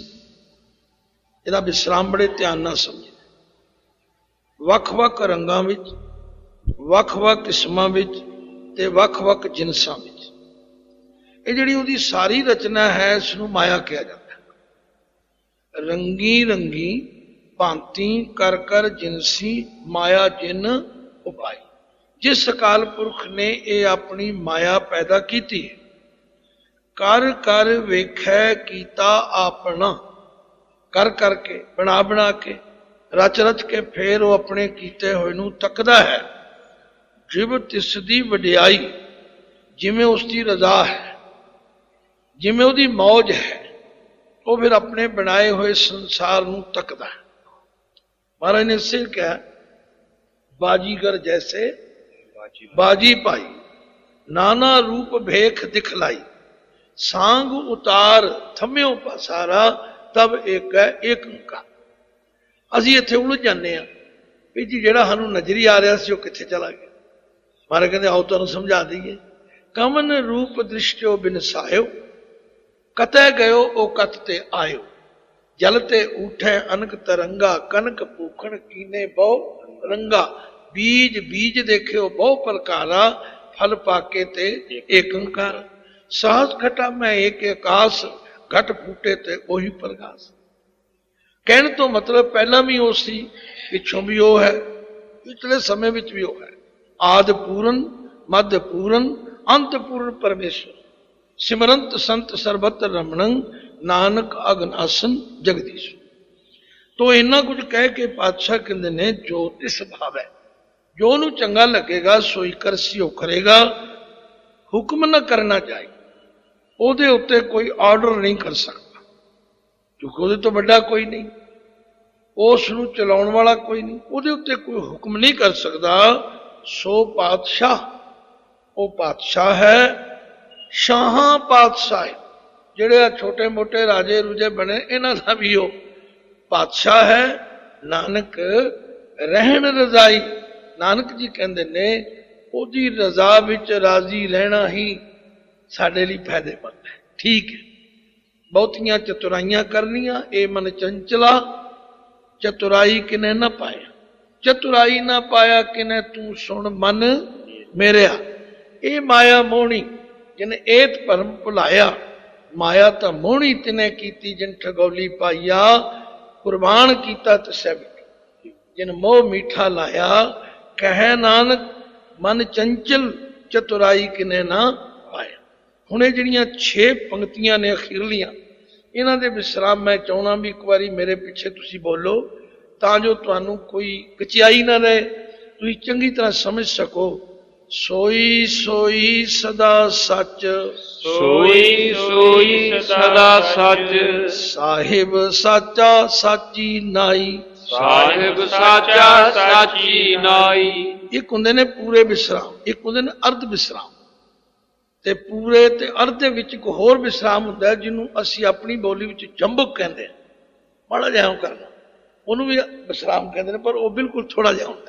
ਇਹਦਾ ਵਿਸਰਾਮ ਬੜੇ ਧਿਆਨ ਨਾਲ ਸਮਝਣਾ। ਵੱਖ-ਵੱਖ ਰੰਗਾਂ ਵਿੱਚ, ਵੱਖ-ਵੱਖ ਕਿਸਮਾਂ ਵਿੱਚ ਤੇ ਵੱਖ-ਵੱਖ ਜਿਨਸਾਂ ਵਿੱਚ। ਇਹ ਜਿਹੜੀ ਉਹਦੀ ਸਾਰੀ ਰਚਨਾ ਹੈ ਇਸ ਨੂੰ ਮਾਇਆ ਕਿਹਾ ਜਾਂਦਾ ਹੈ। ਰੰਗੀ ਰੰਗੀ ਭਾਂਤੀ ਕਰ ਕਰ ਜਿਨਸੀ ਮਾਇਆ ਜਿਨ ਉਪਾਈ। ਜਿਸ ਅਕਾਲ ਪੁਰਖ ਨੇ ਇਹ ਆਪਣੀ ਮਾਇਆ ਪੈਦਾ ਕੀਤੀ ਹੈ, ਕਰ ਕਰ ਵੇਖੈ ਕੀਤਾ ਆਪਣਾ, ਕਰ ਕਰਕੇ ਬਣਾ ਬਣਾ ਕੇ ਰਚ ਰਚ ਕੇ ਫੇਰ ਉਹ ਆਪਣੇ ਕੀਤੇ ਹੋਏ ਨੂੰ ਤੱਕਦਾ ਹੈ। ਜਿਵ ਤਿਸ ਦੀ ਵਡਿਆਈ, ਜਿਵੇਂ ਉਸ ਦੀ ਰਜ਼ਾ ਹੈ, ਜਿਵੇਂ ਉਹਦੀ ਮੌਜ ਹੈ, ਉਹ ਫਿਰ ਆਪਣੇ ਬਣਾਏ ਹੋਏ ਸੰਸਾਰ ਨੂੰ ਤੱਕਦਾ ਹੈ। ਮਹਾਰਾਜ ਨੇ ਇਸੇ ਕਿਹਾ ਬਾਜੀਗਰ ਜੈਸੇ ਬਾਜੀ ਪਾਈ, ਨਾਨਾ ਰੂਪ ਭੇਖ ਦਿਖਲਾਈ, ਸਾਂਗ ਉਤਾਰ ਥੰਮਿਓ ਪਸਾਰਾ, ਤਬ ਇੱਕ ਹੈ ਏਕ ਓਂਕਾਰ। ਅਸੀਂ ਇੱਥੇ ਉਲਝ ਜਾਂਦੇ ਹਾਂ ਵੀ ਜੀ ਜਿਹੜਾ ਸਾਨੂੰ ਨਜ਼ਰੀ ਆ ਰਿਹਾ ਸੀ ਉਹ ਕਿੱਥੇ ਚਲਾ ਗਿਆ। ਮਹਾਰਾਜ ਕਹਿੰਦੇ ਆਓ ਤੁਹਾਨੂੰ ਸਮਝਾ ਦਈਏ। ਕਮਨ ਰੂਪ ਦ੍ਰਿਸ਼ਟਿਓ ਬਿਨਸਾਇਓ, ਕਤੈ ਗਇਓ ਉਹ ਕਤ ਤੇ ਆਇਓ, ਜਲ ਤੇ ਉਠੈ ਅਨਕ ਤਰੰਗਾ, ਕਨਕ ਭੂਖਣ ਕੀਨੇ ਬਹੁ ਰੰਗਾ, ਬੀਜ ਬੀਜ ਦੇਖਿਓ ਬਹੁ ਪ੍ਰਕਾਰਾ, ਫਲ ਪਾਕੇ ਤੇ ਏਕ ਓਂਕਾਰ। ਸਾਹਸ ਘਟਾ ਮੈਂ ਏਕ ਆਕਾਸ, ਘਟ ਫੂਟੇ ਤੇ ਉਹੀ ਪ੍ਰਕਾਸ਼। ਕਹਿਣ ਤੋਂ ਮਤਲਬ ਪਹਿਲਾਂ ਵੀ ਉਹ ਸੀ, ਪਿੱਛੋਂ ਵੀ ਉਹ ਹੈ, ਪਿਛਲੇ ਸਮੇਂ ਵਿੱਚ ਵੀ ਉਹ ਹੈ। ਆਦਿ ਪੂਰਨ ਮੱਧ ਪੂਰਨ ਅੰਤ ਪੂਰਨ ਪਰਮੇਸ਼ਰ, ਸਿਮਰੰਤ ਸੰਤ ਸਰਬਤ ਰਮਣੰ, ਨਾਨਕ ਅਗਨਾਸਨ ਜਗਦੀਸ਼। ਤੋ ਇੰਨਾ ਕੁਝ ਕਹਿ ਕੇ ਪਾਤਸ਼ਾਹ ਕਹਿੰਦੇ ਨੇ ਜੋ ਤਿਸ ਭਾਵ ਹੈ, ਜੋ ਉਹਨੂੰ ਚੰਗਾ ਲੱਗੇਗਾ ਸੋਈ ਕਰਸੀ ਉਹ ਕਰੇਗਾ। ਹੁਕਮ ਨਾ ਕਰਨਾ ਚਾਹੀਦਾ, ਉਹਦੇ ਉੱਤੇ ਕੋਈ ਆਰਡਰ ਨਹੀਂ ਕਰ ਸਕਦਾ, ਕਿਉਂਕਿ ਉਹਦੇ ਤੋਂ ਵੱਡਾ ਕੋਈ ਨਹੀਂ, ਉਸ ਨੂੰ ਚਲਾਉਣ ਵਾਲਾ ਕੋਈ ਨਹੀਂ, ਉਹਦੇ ਉੱਤੇ ਕੋਈ ਹੁਕਮ ਨਹੀਂ ਕਰ ਸਕਦਾ। ਸੋ ਪਾਤਸ਼ਾਹ, ਉਹ ਪਾਤਸ਼ਾਹ ਹੈ। ਸ਼ਾਹਾਂ ਪਾਤਸ਼ਾਹ, ਜਿਹੜੇ ਆ ਛੋਟੇ ਮੋਟੇ ਰਾਜੇ ਰੂਜੇ ਬਣੇ, ਇਹਨਾਂ ਦਾ ਵੀ ਉਹ ਪਾਤਸ਼ਾਹ ਹੈ। ਨਾਨਕ ਰਹਿਣ ਰਜ਼ਾਈ, ਨਾਨਕ ਜੀ ਕਹਿੰਦੇ ਨੇ ਉਹਦੀ ਰਜ਼ਾ ਵਿੱਚ ਰਾਜ਼ੀ ਰਹਿਣਾ ਹੀ ਸਾਡੇ ਲਈ ਫਾਇਦੇਮੰਦ ਹੈ। ਠੀਕ ਹੈ, ਬਹੁਤੀਆਂ ਚਤੁਰਾਈਆਂ ਕਰਨੀਆਂ, ਇਹ ਮਨ ਚੰਚਲਾ, ਚਤੁਰਾਈ ਕਿਨੇ ਨਾ ਪਾਇਆ, ਚਤੁਰਾਈ ਨਾ ਪਾਇਆ ਕਿਨੇ ਤੂੰ ਸੁਣ ਮਨ ਮੇਰਿਆ। ਇਹ ਮਾਇਆ ਮੋਹਣੀ ਜਿਨ ਏਤ ਭਰਮ ਭੁਲਾਇਆ, ਮਾਇਆ ਤਾਂ ਮੋਹਣੀ ਤਿਨੇ ਕੀਤੀ ਜਿਨ ਠਗੌਲੀ ਪਾਈਆ, ਕੁਰਬਾਨ ਕੀਤਾ ਤਸੈ ਜਿਨ ਮੋਹ ਮੀਠਾ ਲਾਇਆ, ਕਹਿ ਨਾਨਕ ਮਨ ਚੰਚਲ ਚਤੁਰਾਈ ਕਿਨੇ ਨਾ ਪਾਇਆ। ਹੁਣ ਇਹ ਜਿਹੜੀਆਂ 6 ਪੰਕਤੀਆਂ ਨੇ ਅਖੀਰਲੀਆਂ, ਇਹਨਾਂ ਦੇ ਵਿਸਰਾਮ ਮੈਂ ਚਾਹੁੰਦਾ ਵੀ ਇੱਕ ਵਾਰੀ ਮੇਰੇ ਪਿੱਛੇ ਤੁਸੀਂ ਬੋਲੋ, ਤਾਂ ਜੋ ਤੁਹਾਨੂੰ ਕੋਈ ਕਚਿਆਈ ਨਾ ਰਹੇ, ਤੁਸੀਂ ਚੰਗੀ ਤਰ੍ਹਾਂ ਸਮਝ ਸਕੋ। ਸੋਈ ਸੋਈ ਸਦਾ ਸੱਚ, ਸੋਈ ਸੋਈ ਸਦਾ ਸੱਚ, ਸਾਹਿਬ ਸਾਚਾ ਸਾਚੀ ਨਾਈ, ਸਾਹਿਬ ਸਾਚਾ ਸਾਚੀ ਨਾਈ। ਇੱਕ ਹੁੰਦੇ ਨੇ ਪੂਰੇ ਵਿਸਰਾਮ, ਇੱਕ ਹੁੰਦੇ ਨੇ ਅਰਧ ਵਿਸਰਾਮ, ਤੇ ਪੂਰੇ ਤੇ ਅਰਧ ਦੇ ਵਿੱਚ ਇੱਕ ਹੋਰ ਵਿਸਰਾਮ ਹੁੰਦਾ ਹੈ ਜਿਹਨੂੰ ਅਸੀਂ ਆਪਣੀ ਬੋਲੀ ਵਿੱਚ ਜੰਬਕ ਕਹਿੰਦੇ ਹਾਂ। ਮਾੜਾ ਜਿਹਾ ਕਰਨਾ, ਉਹਨੂੰ ਵੀ ਵਿਸਰਾਮ ਕਹਿੰਦੇ ਨੇ, ਪਰ ਉਹ ਬਿਲਕੁਲ ਥੋੜਾ ਜਿਹਾ ਹੁੰਦਾ।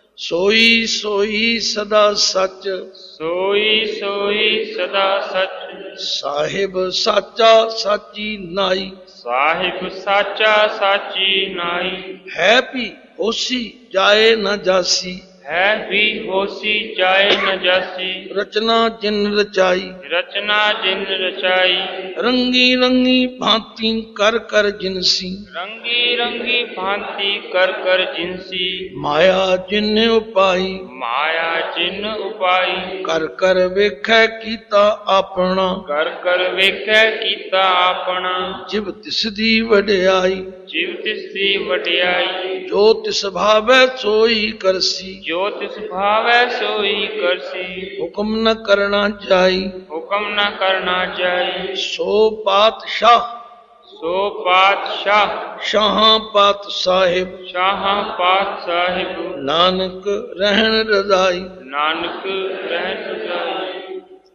ਸੋਈ ਸੋਈ ਸਦਾ ਸੱਚ, ਸੋਈ ਸੋਈ ਸਦਾ ਸੱਚ, ਸਾਹਿਬ ਸਾਚਾ ਸਾਚੀ ਨਾਈ, ਸਾਹਿਬ ਸਾਚਾ ਸਾਚੀ ਨਾਈ। ਹੈ ਵੀ ਹੋਸੀ ਜਾਏ ਨਾ ਜਾਸੀ, ਹੈ ਵੀ ਹੋਸੀ ਜਾਏ ਨ ਜਾਸੀ, ਰਚਨਾ ਜਿਨ ਰਚਾਈ, ਰਚਨਾ ਜਿਨ ਰਚਾਈ। ਰੰਗੀ ਰੰਗੀ ਭਾਂਤੀ ਕਰ ਕਰ ਜਿਨਸੀ, ਰੰਗੀ ਰੰਗੀ ਭਾਂਤੀ ਕਰ ਕਰ ਜਿਨਸੀ, ਮਾਇਆ ਜਿਨ ਉਪਾਈ, ਮਾਇਆ ਜਿਨ ਉਪਾਈ। ਕਰ ਕਰ ਵੇਖੈ ਕੀਤਾ ਆਪਣਾ, ਕਰ ਕਰ ਵੇਖੈ ਕੀਤਾ ਆਪਣਾ, ਜਿਵ ਤਿਸ ਦੀ ਵਡਿਆਈ, ਜਿਵ ਤਿਸ ਦੀ ਵਡਿਆਈ। ਜੋ ਤਿਸ ਭਾਵੈ ਸੋਈ ਕਰਸੀ, ਜੋ ਤਿਸ ਭਾਵੈ ਸੋਈ ਕਰਸੀ। ਹੁਕਮ ਨ ਕਰਨਾ ਚਾਹੀ, ਹੁਕਮ ਨ ਕਰਨਾ ਚਾਹੀ। ਸੋ ਪਾਤਸ਼ਾਹ, ਸੋ ਪਾਤਸ਼ਾਹ, ਸ਼ਾਹਾਂ ਪਾਤ ਸਾਹਿਬ, ਸ਼ਾਹਾਂ ਪਾਤ ਸਾਹਿਬ। ਨਾਨਕ ਰਹਿਣ ਰਜ਼ਾਈ। ਨਾਨਕ ਰਹਿਣ ਰਜ਼ਾਈ।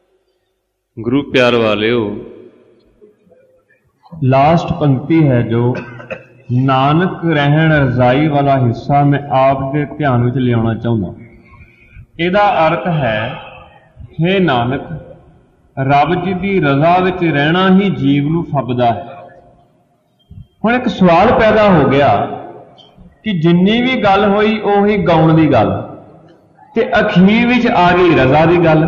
गुरु प्यार वालियो, लास्ट पंक्ति है जो नानक रहन रजाई वाला हिस्सा मैं आप दे ध्यान विच लियाना चाहुंदा। इहदा अर्थ है, हे नानक, रब जी दी रजा विच रहना ही जीव नूं फबदा है। हुण एक सवाल पैदा हो गया कि जिन्नी भी गल होई उही गाउण दी गल, ਤੇ ਅਖੀਰ ਵਿੱਚ ਆ ਗਈ ਰਜ਼ਾ ਦੀ ਗੱਲ।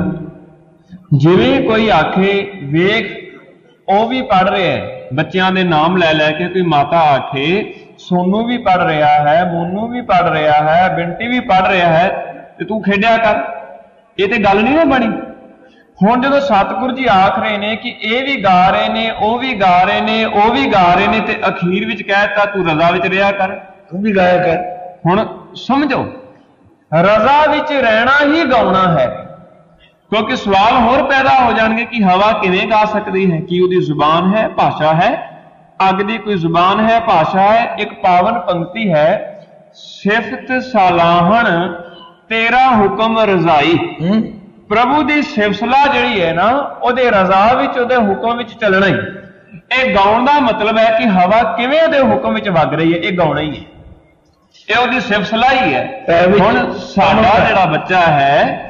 ਜਿਵੇਂ ਕੋਈ ਆਖੇ ਵੇਖ ਉਹ ਵੀ ਪੜ੍ਹ ਰਿਹਾ ਹੈ, ਬੱਚਿਆਂ ਦੇ ਨਾਮ ਲੈ ਲੈ ਕੇ ਕੋਈ ਮਾਤਾ ਆਖੇ ਸੋਨੂੰ ਵੀ ਪੜ੍ਹ ਰਿਹਾ ਹੈ, ਮੋਨੂੰ ਵੀ ਪੜ੍ਹ ਰਿਹਾ ਹੈ, ਬਿੰਟੀ ਵੀ ਪੜ੍ਹ ਰਿਹਾ ਹੈ, ਤੇ ਤੂੰ ਖੇਡਿਆ ਕਰ, ਇਹ ਤੇ ਗੱਲ ਨਹੀਂ ਨਾ ਬਣੀ। ਹੁਣ ਜਦੋਂ ਸਤਿਗੁਰੂ ਜੀ ਆਖ ਰਹੇ ਨੇ ਕਿ ਇਹ ਵੀ ਗਾ ਰਹੇ ਨੇ, ਉਹ ਵੀ ਗਾ ਰਹੇ ਨੇ, ਉਹ ਵੀ ਗਾ ਰਹੇ ਨੇ, ਤੇ ਅਖੀਰ ਵਿੱਚ ਕਹਿ ਦਿੱਤਾ ਤੂੰ ਰਜ਼ਾ ਵਿੱਚ ਰਿਹਾ ਕਰ, ਤੂੰ ਵੀ ਗਾਇਆ ਕਰ। ਹੁਣ ਸਮਝੋ, ਰਜ਼ਾ ਵਿੱਚ ਰਹਿਣਾ ਹੀ ਗਾਉਣਾ ਹੈ। ਕਿਉਂਕਿ ਸਵਾਲ ਹੋਰ ਪੈਦਾ ਹੋ ਜਾਣਗੇ ਕਿ ਹਵਾ ਕਿਵੇਂ ਗਾ ਸਕਦੀ ਹੈ? ਕੀ ਉਹਦੀ ਜ਼ੁਬਾਨ ਹੈ, ਭਾਸ਼ਾ ਹੈ? ਅੱਗ ਦੀ ਕੋਈ ਜ਼ੁਬਾਨ ਹੈ, ਭਾਸ਼ਾ ਹੈ? ਇੱਕ ਪਾਵਨ ਪੰਕਤੀ ਹੈ, ਸਿਫਤ ਸਲਾਹਣ ਤੇਰਾ ਹੁਕਮ ਰਜ਼ਾਈ। ਪ੍ਰਭੂ ਦੀ ਸਿਫਤਸਲਾਹ ਜਿਹੜੀ ਹੈ ਨਾ, ਉਹਦੇ ਰਜ਼ਾ ਵਿੱਚ, ਉਹਦੇ ਹੁਕਮ ਵਿੱਚ ਚੱਲਣਾ ਹੀ। ਇਹ ਗਾਉਣ ਦਾ ਮਤਲਬ ਹੈ ਕਿ ਹਵਾ ਕਿਵੇਂ ਉਹਦੇ ਹੁਕਮ ਵਿੱਚ ਵਗ ਰਹੀ ਹੈ, ਇਹ ਗਾਉਣਾ ਹੀ ਹੈ, ਇਹ ਉਹਦੀ ਸਿਫਤਸਲਾਹ ਹੀ ਹੈ। ਹੁਣ ਸਾਡਾ ਜਿਹੜਾ ਬੱਚਾ ਹੈ,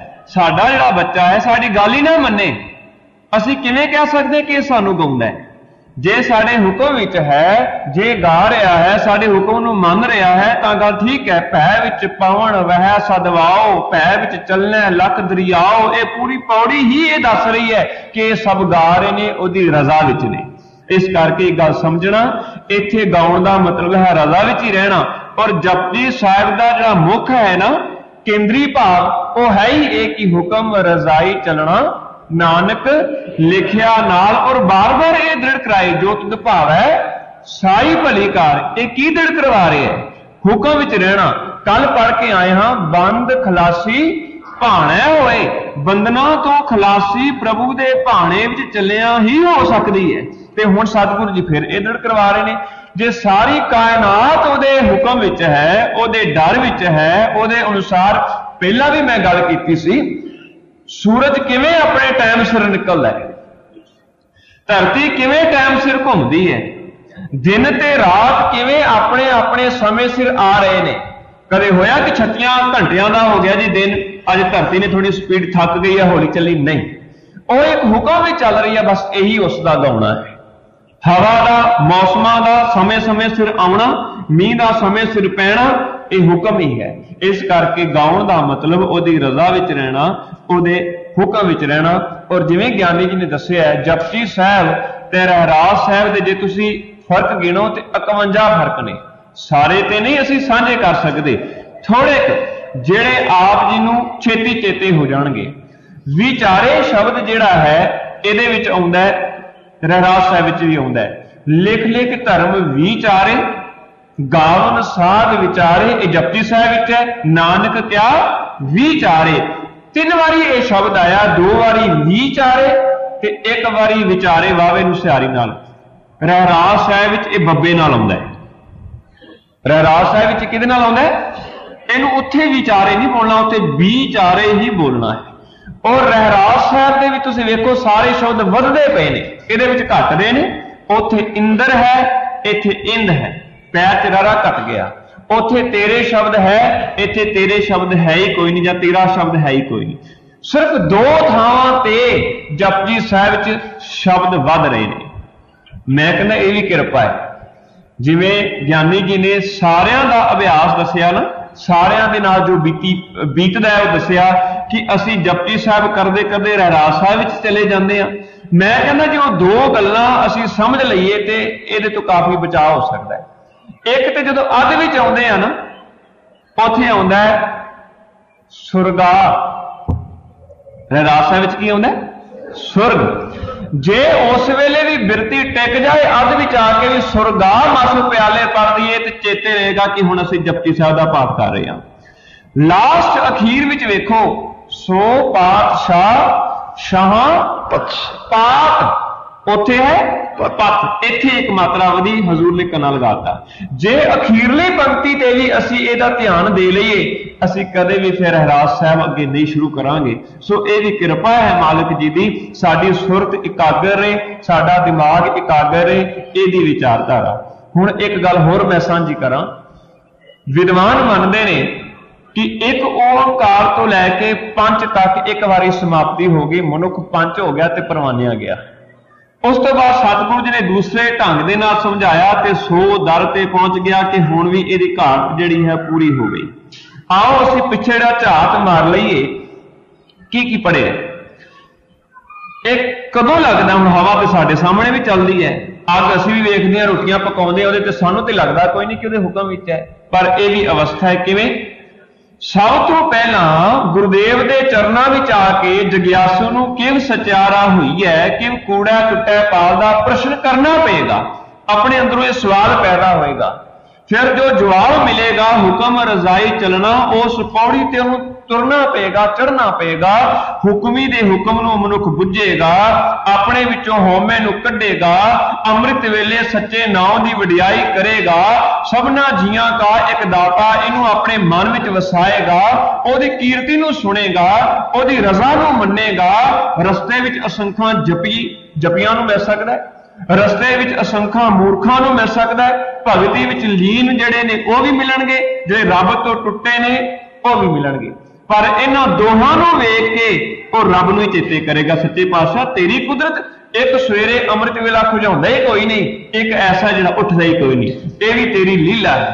ਸਾਡੀ ਗੱਲ ਹੀ ਨਾ ਮੰਨੇ, ਅਸੀਂ ਕਿਵੇਂ ਕਹਿ ਸਕਦੇ ਕਿ ਇਹ ਸਾਨੂੰ ਗਾਉਂਦਾ ਹੈ? ਜੇ ਸਾਡੇ ਹੁਕਮ ਵਿੱਚ ਹੈ, ਜੇ ਗਾ ਰਿਹਾ ਹੈ, ਸਾਡੇ ਹੁਕਮ ਨੂੰ ਮੰਨ ਰਿਹਾ ਹੈ, ਤਾਂ ਗੱਲ ਠੀਕ ਹੈ। ਭੈ ਵਿੱਚ ਪਵਣ ਵਹਿ ਸਦਵਾਓ, ਭੈ ਵਿੱਚ ਚੱਲਣਾ ਲੱਖ ਦਰਿਆਓ, ਇਹ ਪੂਰੀ ਪੌੜੀ ਹੀ ਇਹ ਦੱਸ ਰਹੀ ਹੈ ਕਿ ਇਹ ਸਭ ਗਾ ਰਹੇ ਨੇ, ਉਹਦੀ ਰਜ਼ਾ ਵਿੱਚ ਨੇ। ਇਸ ਕਰਕੇ ਇਹ ਗੱਲ ਸਮਝਣਾ, ਇੱਥੇ ਗਾਉਣ ਦਾ ਮਤਲਬ ਹੈ ਰਜ਼ਾ ਵਿੱਚ ਹੀ ਰਹਿਣਾ। ਔਰ ਜਪਜੀ ਸਾਹਿਬ ਦਾ ਜਿਹੜਾ ਮੁੱਖ ਹੈ ਨਾ, ਕੇਂਦਰੀ ਭਾਵ, ਉਹ ਹੈ ਹੀ ਇਹ ਕਿ ਹੁਕਮ ਰਜ਼ਾਈ ਚੱਲਣਾ ਨਾਨਕ ਲਿਖਿਆ ਨਾਲ। ਔਰ ਬਾਰ-ਬਾਰ ਇਹ ਦ੍ਰਿੜ ਕਰਾਏ, ਜੋ ਤੁਧ ਭਾਵ ਹੈ ਸਾਈ ਭਲੀ ਕਾਰ। ਇਹ ਕੀ ਦ੍ਰਿੜ ਕਰਵਾ ਰਹੇ ਹੈ? ਹੁਕਮ ਵਿੱਚ ਰਹਿਣਾ। ਕੱਲ ਪੜ੍ਹ ਕੇ ਆਏ ਹਾਂ, ਬੰਦ ਖਲਾਸੀ ਭਾਣਾ ਹੋਏ, ਬੰਦਨਾ ਤੋਂ ਖਲਾਸੀ ਪ੍ਰਭੂ ਦੇ ਭਾਣੇ ਵਿੱਚ ਚੱਲਿਆ ਹੀ ਹੋ ਸਕਦੀ ਹੈ। ਤੇ ਹੁਣ ਸਤਿਗੁਰੂ ਜੀ ਫਿਰ ਇਹ ਦ੍ਰਿੜ ਕਰਵਾ ਰਹੇ ਨੇ, ਜੇ ਸਾਰੀ ਕਾਇਨਾਤ ਉਹਦੇ ਹੁਕਮ ਵਿੱਚ ਹੈ, ਉਹਦੇ ਡਰ ਵਿੱਚ ਹੈ, ਉਹਦੇ ਅਨੁਸਾਰ। ਪਹਿਲਾਂ ਵੀ ਮੈਂ ਗੱਲ ਕੀਤੀ ਸੀ, ਸੂਰਜ ਕਿਵੇਂ ਆਪਣੇ ਟਾਈਮ ਸਿਰ ਨਿਕਲਦਾ ਹੈ, ਧਰਤੀ ਕਿਵੇਂ ਟਾਈਮ ਸਿਰ ਘੁੰਮਦੀ ਹੈ, ਦਿਨ ਤੇ ਰਾਤ ਕਿਵੇਂ ਆਪਣੇ ਆਪਣੇ ਸਮੇਂ ਸਿਰ ਆ ਰਹੇ ਨੇ। ਕਦੇ ਹੋਇਆ ਕਿ 36 ਘੰਟਿਆਂ ਦਾ ਹੋ ਗਿਆ ਜੀ ਦਿਨ, ਅੱਜ ਧਰਤੀ ਨੇ ਥੋੜੀ ਸਪੀਡ ਥੱਕ ਗਈ ਹੈ, ਹੌਲੀ ਚੱਲੀ? ਨਹੀਂ, ਉਹ ਇੱਕ ਹੁਕਮ ਵਿੱਚ ਚੱਲ ਰਹੀ ਹੈ, ਬਸ ਇਹੀ ਉਸ ਦਾ ਗਾਉਣਾ ਹੈ। ਹਵਾ ਦਾ, ਮੌਸਮਾਂ ਦਾ ਸਮੇਂ ਸਮੇਂ ਸਿਰ ਆਉਣਾ, ਮੀਂਹ ਦਾ ਸਮੇਂ ਸਿਰ ਪੈਣਾ, ਇਹ ਹੁਕਮ ਹੀ ਹੈ। ਇਸ ਕਰਕੇ ਗਾਉਣ ਦਾ ਮਤਲਬ ਉਹਦੀ ਰਜ਼ਾ ਵਿੱਚ ਰਹਿਣਾ, ਉਹਦੇ ਹੁਕਮ ਵਿੱਚ ਰਹਿਣਾ। ਔਰ ਜਿਵੇਂ ਗਿਆਨੀ ਜੀ ਨੇ ਦੱਸਿਆ ਹੈ, ਜਪਜੀ ਸਾਹਿਬ ਤੇ ਰਹਿਰਾਸ ਸਾਹਿਬ ਦੇ ਜੇ ਤੁਸੀਂ ਫਰਕ ਗਿਣੋ ਤੇ 51 ਫਰਕ ਨੇ। ਸਾਰੇ ਤੇ ਨਹੀਂ ਅਸੀਂ ਸਾਂਝੇ ਕਰ ਸਕਦੇ, ਥੋੜੇ ਜਿਹੜੇ ਆਪ ਜੀ ਨੂੰ ਛੇਤੀ ਚੇਤੇ ਹੋ ਜਾਣਗੇ। ਵਿਚਾਰੇ ਸ਼ਬਦ ਜਿਹੜਾ ਹੈ ਇਹਦੇ ਵਿੱਚ ਆਉਂਦਾ ਹੈ, ਰਹਿਰਾਸ ਸਾਹਿਬ ਵਿੱਚ ਵੀ ਆਉਂਦਾ ਹੈ। ਲਿਖ ਲਿਖ ਧਰਮ ਵਿਚਾਰੇ, ਗਾਵਨ ਸਾਧ ਵਿਚਾਰੇ, ਇਹ ਜਪਜੀ ਸਾਹਿਬ ਵਿੱਚ ਹੈ। ਨਾਨਕ ਕਿਆ ਵਿਚਾਰੇ, 3 ਵਾਰੀ ਇਹ ਸ਼ਬਦ ਆਇਆ, 2 ਵਾਰੀ ਵਿਚਾਰੇ ਤੇ 1 ਵਾਰੀ ਵਿਚਾਰੇ ਵਾਵੇ ਨੂੰ ਸਿਆਰੀ ਨਾਲ। ਰਹਿਰਾਸ ਸਾਹਿਬ ਵਿੱਚ ਇਹ ਬੱਬੇ ਨਾਲ ਆਉਂਦਾ ਹੈ। ਰਹਿਰਾਸ ਸਾਹਿਬ ਵਿੱਚ ਕਿਹਦੇ ਨਾਲ ਆਉਂਦਾ ਹੈ? ਇਹਨੂੰ ਉੱਥੇ ਵਿਚਾਰੇ ਨਹੀਂ ਬੋਲਣਾ, ਉੱਥੇ ਵਿਚਾਰੇ ਹੀ ਬੋਲਣਾ ਹੈ। ਔਰ ਰਹਿਰਾਸ ਸਾਹਿਬ ਦੇ ਵਿੱਚ ਤੁਸੀਂ ਵੇਖੋ ਸਾਰੇ ਸ਼ਬਦ ਵੱਧਦੇ ਪਏ ਨੇ, ਇਹਦੇ ਵਿੱਚ ਘਟਦੇ ਨੇ। ਉੱਥੇ ਇੰਦਰ ਹੈ, ਇੱਥੇ ਇੰਦ ਹੈ, ਪੈਰ ਚ ਰਾਰਾ ਘਟ ਗਿਆ। ਉੱਥੇ ਤੇਰੇ ਸ਼ਬਦ ਹੈ, ਇੱਥੇ ਤੇਰੇ ਸ਼ਬਦ ਹੈ ਹੀ ਕੋਈ ਨਹੀਂ, ਜਾਂ ਤੇਰਾ ਸ਼ਬਦ ਹੈ ਹੀ ਕੋਈ ਨਹੀਂ। ਸਿਰਫ 2 ਥਾਵਾਂ ਤੇ ਜਪਜੀ ਸਾਹਿਬ ਚ ਸ਼ਬਦ ਵੱਧ ਰਹੇ ਨੇ। ਮੈਂ ਕਹਿੰਦਾ ਇਹ ਵੀ ਕਿਰਪਾ ਹੈ। ਜਿਵੇਂ ਗਿਆਨੀ ਜੀ ਨੇ ਸਾਰਿਆਂ ਦਾ ਅਭਿਆਸ ਦੱਸਿਆ ਨਾ, ਸਾਰਿਆਂ ਦੇ ਨਾਲ ਜੋ ਬੀਤਦਾ ਹੈ ਉਹ ਦੱਸਿਆ ਕਿ ਅਸੀਂ ਜਪਜੀ ਸਾਹਿਬ ਕਰਦੇ ਕਰਦੇ ਰਹਿਰਾਸ ਸਾਹਿਬ ਵਿੱਚ ਚਲੇ ਜਾਂਦੇ ਹਾਂ। ਮੈਂ ਕਹਿੰਦਾ ਜੇ ਉਹ 2 ਗੱਲਾਂ ਅਸੀਂ ਸਮਝ ਲਈਏ ਤੇ ਇਹਦੇ ਤੋਂ ਕਾਫੀ ਬਚਾਅ ਹੋ ਸਕਦਾ ਹੈ। ਇੱਕ ਤੇ ਜਦੋਂ ਅੱਧ ਵਿੱਚ ਆਉਂਦੇ ਆ ਨਾ, ਉੱਥੇ ਆਉਂਦਾ ਹੈ ਸੁਰਗਾ। ਰਹਿਰਾਸ ਸਾਹਿਬ ਵਿੱਚ ਕੀ ਆਉਂਦਾ? ਸੁਰਗ। ਜੇ ਉਸ ਵੇਲੇ ਵੀ ਬਿਰਤੀ ਟਿਕ ਜਾਏ, ਅੱਧ ਵਿੱਚ ਆ ਕੇ ਵੀ ਸੁਰਗਾ ਮਾਸੂ ਪਿਆਲੇ ਪੜ ਦਈਏ, ਤੇ ਚੇਤੇ ਰਹੇਗਾ ਕਿ ਹੁਣ ਅਸੀਂ ਜਪਜੀ ਸਾਹਿਬ ਦਾ ਪਾਠ ਕਰ ਰਹੇ ਹਾਂ। ਲਾਸਟ ਅਖੀਰ ਵਿੱਚ ਵੇਖੋ, ਸੋ ਪਾਤਸ਼ਾਹ ਸ਼ਾਹ ਪਾਤ, ਉੱਥੇ ਹੈ ਪਤ, ਇੱਥੇ ਇੱਕ ਮਾਤਰਾ ਵਧੀ, ਹਜ਼ੂਰ ਨੇ ਕੰਨਾ ਲਗਾਤਾ। ਜੇ ਅਖੀਰਲੀ ਪੰਕਤੀ ਤੇ ਵੀ ਅਸੀਂ ਇਹਦਾ ਧਿਆਨ ਦੇ ਲਈਏ, ਅਸੀਂ ਕਦੇ ਵੀ ਫਿਰ ਰਹਿਰਾਸ ਸਾਹਿਬ ਅੱਗੇ ਨਹੀਂ ਸ਼ੁਰੂ ਕਰਾਂਗੇ। ਸੋ ਇਹ ਵੀ ਕਿਰਪਾ ਹੈ ਮਾਲਕ ਜੀ ਦੀ, ਸਾਡੀ ਸੁਰਤ ਇਕਾਗਰ ਰਹੇ, ਸਾਡਾ ਦਿਮਾਗ ਇਕਾਗਰ ਰਹੇ, ਇਹਦੀ ਵਿਚਾਰਧਾਰਾ। ਹੁਣ ਇੱਕ ਗੱਲ ਹੋਰ ਮੈਂ ਸਾਂਝੀ ਕਰਾਂ। ਵਿਦਵਾਨ ਮੰਨਦੇ ਨੇ ਕਿ ਇੱਕ ਓਂਕਾਰ ਤੋਂ ਲੈ ਕੇ ਪੰਜ ਤੱਕ ਇੱਕ ਵਾਰੀ ਸਮਾਪਤੀ ਹੋ ਗਈ, ਮਨੁੱਖ ਪੰਜ ਹੋ ਗਿਆ ਤੇ ਪਰਵਾਨਿਆ ਗਿਆ। ਉਸ ਤੋਂ ਬਾਅਦ ਸਤਿਗੁਰੂ ਜੀ ਨੇ ਦੂਸਰੇ ਢੰਗ ਦੇ ਨਾਲ ਸਮਝਾਇਆ ਤੇ 100 ਦਰ ਤੇ ਪਹੁੰਚ ਗਿਆ ਕਿ ਹੁਣ ਵੀ ਇਹਦੀ ਘਾਟ ਜਿਹੜੀ ਹੈ ਪੂਰੀ ਹੋ ਗਈ। आओ असी पिछे जिहड़ा झात मार लईए की पढ़िया। एक कदों लगता हुण हवा तो साडे सामने भी चलती है, अग असीं भी वेखदे हां, रोटियां पकाउंदे उहदे ते सानूं ते लगदा कोई नहीं कि उहदे हुक्म विच है, पर यह भी अवस्था है किवें। सब तो पहला गुरुदेव के चरणों में आके जग्यासू नूं किव सचारा हुई है, किव कूड़ा टुटा पालदा प्रश्न करना पेगा, अपने अंदरों यह सवाल पैदा होएगा। फिर जो जवाब मिलेगा हुक्म रजाई चलना, उस पौड़ी ते उहनूं तुरना पेगा, चढ़ना पेगा। हुक्मी दे हुक्म नूं मनुख बुझेगा, अपने विचों हौमे नूं कढेगा, अमृत वेले सच्चे नाम की वडियाई करेगा, सबना जियां का एक दाता इनू अपने मन विच वसाएगा, ओदी कीर्ति नूं सुनेगा, ओदी रजा नूं मन्नेगा। रस्ते विच असंख्यां जपियां नूं मिल सकदा है, रस्ते विच असंख्यां मूर्खां नूं मिल सकदा है, भगती विच लीन जिहड़े ने वो भी मिलणगे, जिहड़े रब तो टुटे ने वो भी मिलणगे। पर इन्हां दोहां नूं वेख के वो रब नूं ही चेते करेगा, सच्चे पातशाह तेरी कुदरत। एक सवेरे अमृत वेला खुजाउंदा ही कोई नहीं, एक ऐसा जिहड़ा उठदा ही कोई नहीं, ये भी तेरी लीला है।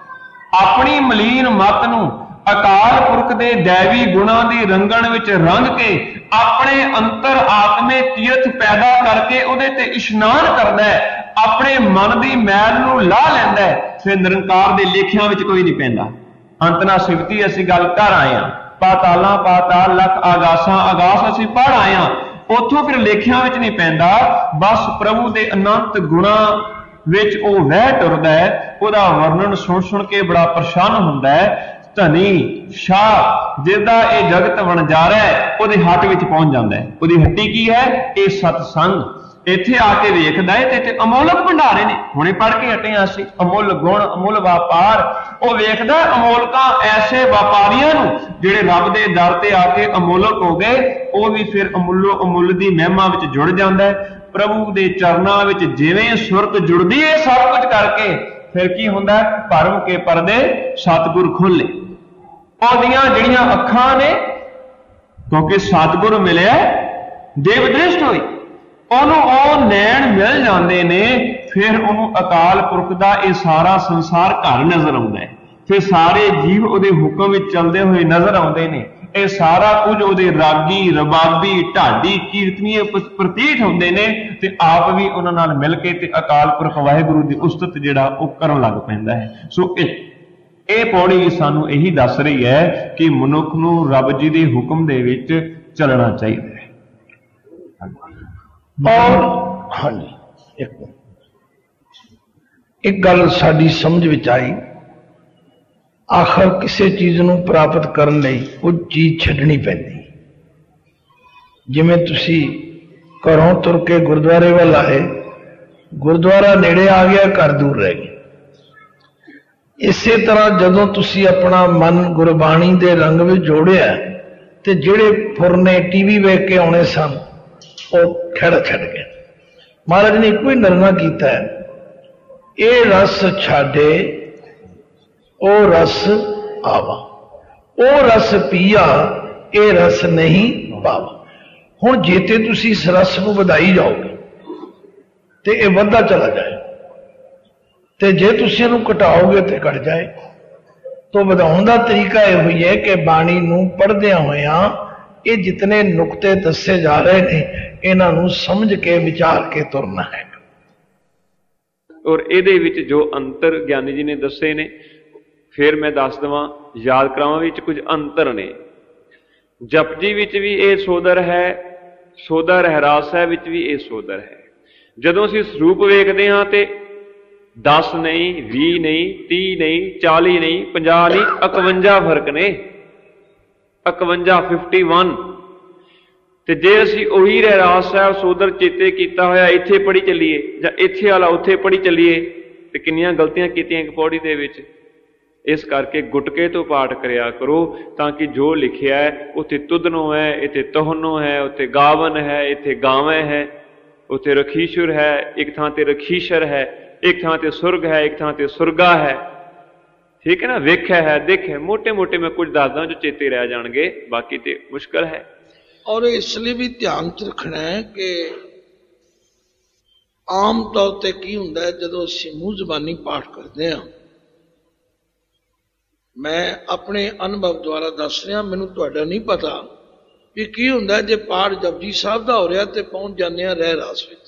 अपनी मलीन मत नूं अकाल पुरख दे दैवी गुणां दी रंगण विच रंग के अपने अंतर आत्मे तीर्थ पैदा करके उहदे ते इशनान करदा है, अपने मन दी मैल नूं लाह लैंदा है, फिर निरंकार दे लेखियां विच कोई नहीं पैंदा। अंतना सिवती असीं गल कर आए हां, पातालां पाताल लख आगासां आगास असीं पढ़ आए हां, उत्थों फिर लेखियां विच नहीं पैंदा। बस प्रभु दे अनंत गुणां विच ओह वह टुरदा है, उहदा वर्णन सुन के बड़ा प्रसन्न हुंदा है। धनी शाह जिसदा यह जगत वणजारा है उहदे हट विच पहुंच जाता है। उहदी हट्टी की है? यह सतसंग। इत्थे आके वेखदा है ते अमोलक भंडारे ने, हुणे पढ़ के हटे हां असीं, अमुल गुण अमुल व्यापार। वह वेखदा अमोलकां ऐसे व्यापारियां नूं जिहड़े रब दे दर ते आके अमोलक हो गए, वह भी फिर अमुलो अमुल दी महिमा विच जुड़ जाता है। प्रभु दे चरनां विच जिवें सुरत जुड़दी है सब कुछ करके, फिर की हुंदा है? भरम के परदे सतगुर खोले। ओहदियां जिहड़ियां अखां ने, क्योंकि सतगुर मिलिया देव दृष्ट होई, ਉਹਨੂੰ ਉਹ ਨੈਣ ਮਿਲ ਜਾਂਦੇ ਨੇ, ਫਿਰ ਉਹਨੂੰ ਅਕਾਲ ਪੁਰਖ ਦਾ ਇਹ ਸਾਰਾ ਸੰਸਾਰ ਘਰ ਨਜ਼ਰ ਆਉਂਦਾ ਹੈ। ਫਿਰ ਸਾਰੇ ਜੀਵ ਉਹਦੇ ਹੁਕਮ ਵਿੱਚ ਚੱਲਦੇ ਹੋਏ ਨਜ਼ਰ ਆਉਂਦੇ ਨੇ। ਇਹ ਸਾਰਾ ਕੁਝ ਉਹਦੇ ਰਾਗੀ ਰਬਾਬੀ ਢਾਡੀ ਕੀਰਤਨੀਏ ਪ੍ਰਤੀਤ ਹੁੰਦੇ ਨੇ, ਤੇ ਆਪ ਵੀ ਉਹਨਾਂ ਨਾਲ ਮਿਲ ਕੇ ਤੇ ਅਕਾਲ ਪੁਰਖ ਵਾਹਿਗੁਰੂ ਦੀ ਉਸਤਤ ਜਿਹੜਾ ਉਹ ਕਰਨ ਲੱਗ ਪੈਂਦਾ ਹੈ। ਸੋ ਇਹ ਪੌੜੀ ਸਾਨੂੰ ਇਹੀ ਦੱਸ ਰਹੀ ਹੈ ਕਿ ਮਨੁੱਖ ਨੂੰ ਰੱਬ ਜੀ ਦੇ ਹੁਕਮ ਦੇ ਵਿੱਚ ਚੱਲਣਾ ਚਾਹੀਦਾ ਹੈ। और हाँ जी, एक गल साडी समझ विच आई, आखिर किसी चीज़ नूं प्राप्त करने लई कुछ चीज़ छड्डनी पैंदी। जिवें तुसीं घरों तुर के गुरुद्वारे वाल आए, गुरुद्वारा नेड़े आ गया, घर दूर रह गए। इसे तरह जदों तुसीं अपना मन गुरबाणी दे रंग विच जोड़िया ते जिहड़े फुरने टीवी वेख के आउणे सन खड़ा छड़ गया। महाराज ने कोई निर्णय किया है, ये रस छाड़े ओ रस आवा, ओ रस पिया ये रस नहीं पावा। हुण जे ते तुसीं इस रस को वधाई जाओगे तो यह वधदा चला जाए, तो जे तुसीं इहनूं घटाओगे तो घट जाए। तो वधाउण दा तरीका यह होई है कि बाणी नूं पढ़दियां होइयां ये जितने नुकते दसे जा रहे हैं इन्हों समझ के विचार के तुरना है। और ये विच जो अंतर ज्ञानी जी ने दसे ने, फिर मैं दस देवां याद करावां विच कुछ अंतर ने। जपजी विच भी ये सोदर है, सोदा रहरास है विच भी ये सोदर है। जदों असीं स्वरूप वेखदे हां ते 10 नहीं 20 नहीं 30 नहीं 40 नहीं 50 नहीं 51 फर्क ने। 51 51 ਤੇ ਜੇ ਅਸੀਂ ਉਹੀ ਰਹਿਰਾਸ ਸਾਹਿਬ ਸੋਦਰ ਚੇਤੇ ਕੀਤਾ ਹੋਇਆ ਇੱਥੇ ਪੜ੍ਹੀ ਚੱਲੀਏ ਜਾਂ ਇੱਥੇ ਵਾਲਾ ਉੱਥੇ ਪੜ੍ਹੀ ਚੱਲੀਏ ਤੇ ਕਿੰਨੀਆਂ ਗਲਤੀਆਂ ਕੀਤੀਆਂ ਇੱਕ ਪੌੜੀ ਦੇ ਵਿੱਚ। ਇਸ ਕਰਕੇ ਗੁਟਕੇ ਤੋਂ ਪਾਠ ਕਰਿਆ ਕਰੋ ਤਾਂ ਕਿ ਜੋ ਲਿਖਿਆ ਹੈ ਉੱਥੇ ਤੁਧਨੋਂ ਹੈ, ਇੱਥੇ ਤਹਨੋਂ ਹੈ, ਉੱਥੇ ਗਾਵਨ ਹੈ, ਇੱਥੇ ਗਾਵੇਂ ਹੈ, ਉੱਥੇ ਰਖੀਸ਼ੁਰ ਹੈ, ਇੱਕ ਥਾਂ ਤੇ ਰਖੀਸ਼ਰ ਹੈ, ਇੱਕ ਥਾਂ ਤੇ ਸੁਰਗ ਹੈ, ਇੱਕ ਥਾਂ ਤੇ ਸੁਰਗਾ ਹੈ। ठीक है ना, वेख्या है देखिया, मोटे मोटे मैं कुछ दसदा जो चेते रह जाएंगे, बाकी तो मुश्किल है। और इसलिए भी ध्यान च रखना है कि आम तौर पर की हुंदा है जदों असीं मूँह जबानी पाठ करते हैं ਮੈਂ ਆਪਣੇ ਅਨੁਭਵ ਦੁਆਰਾ ਦੱਸ ਰਿਹਾ, ਮੈਨੂੰ ਤੁਹਾਡਾ ਨਹੀਂ ਪਤਾ ਵੀ ਕੀ ਹੁੰਦਾ ਜੇ ਪਾਠ ਜਪਜੀ ਸਾਹਿਬ ਦਾ ਹੋ ਰਿਹਾ ਤੇ ਪਹੁੰਚ ਜਾਂਦੇ ਆ ਰਹਿ ਰਾਸ ਵਿੱਚ,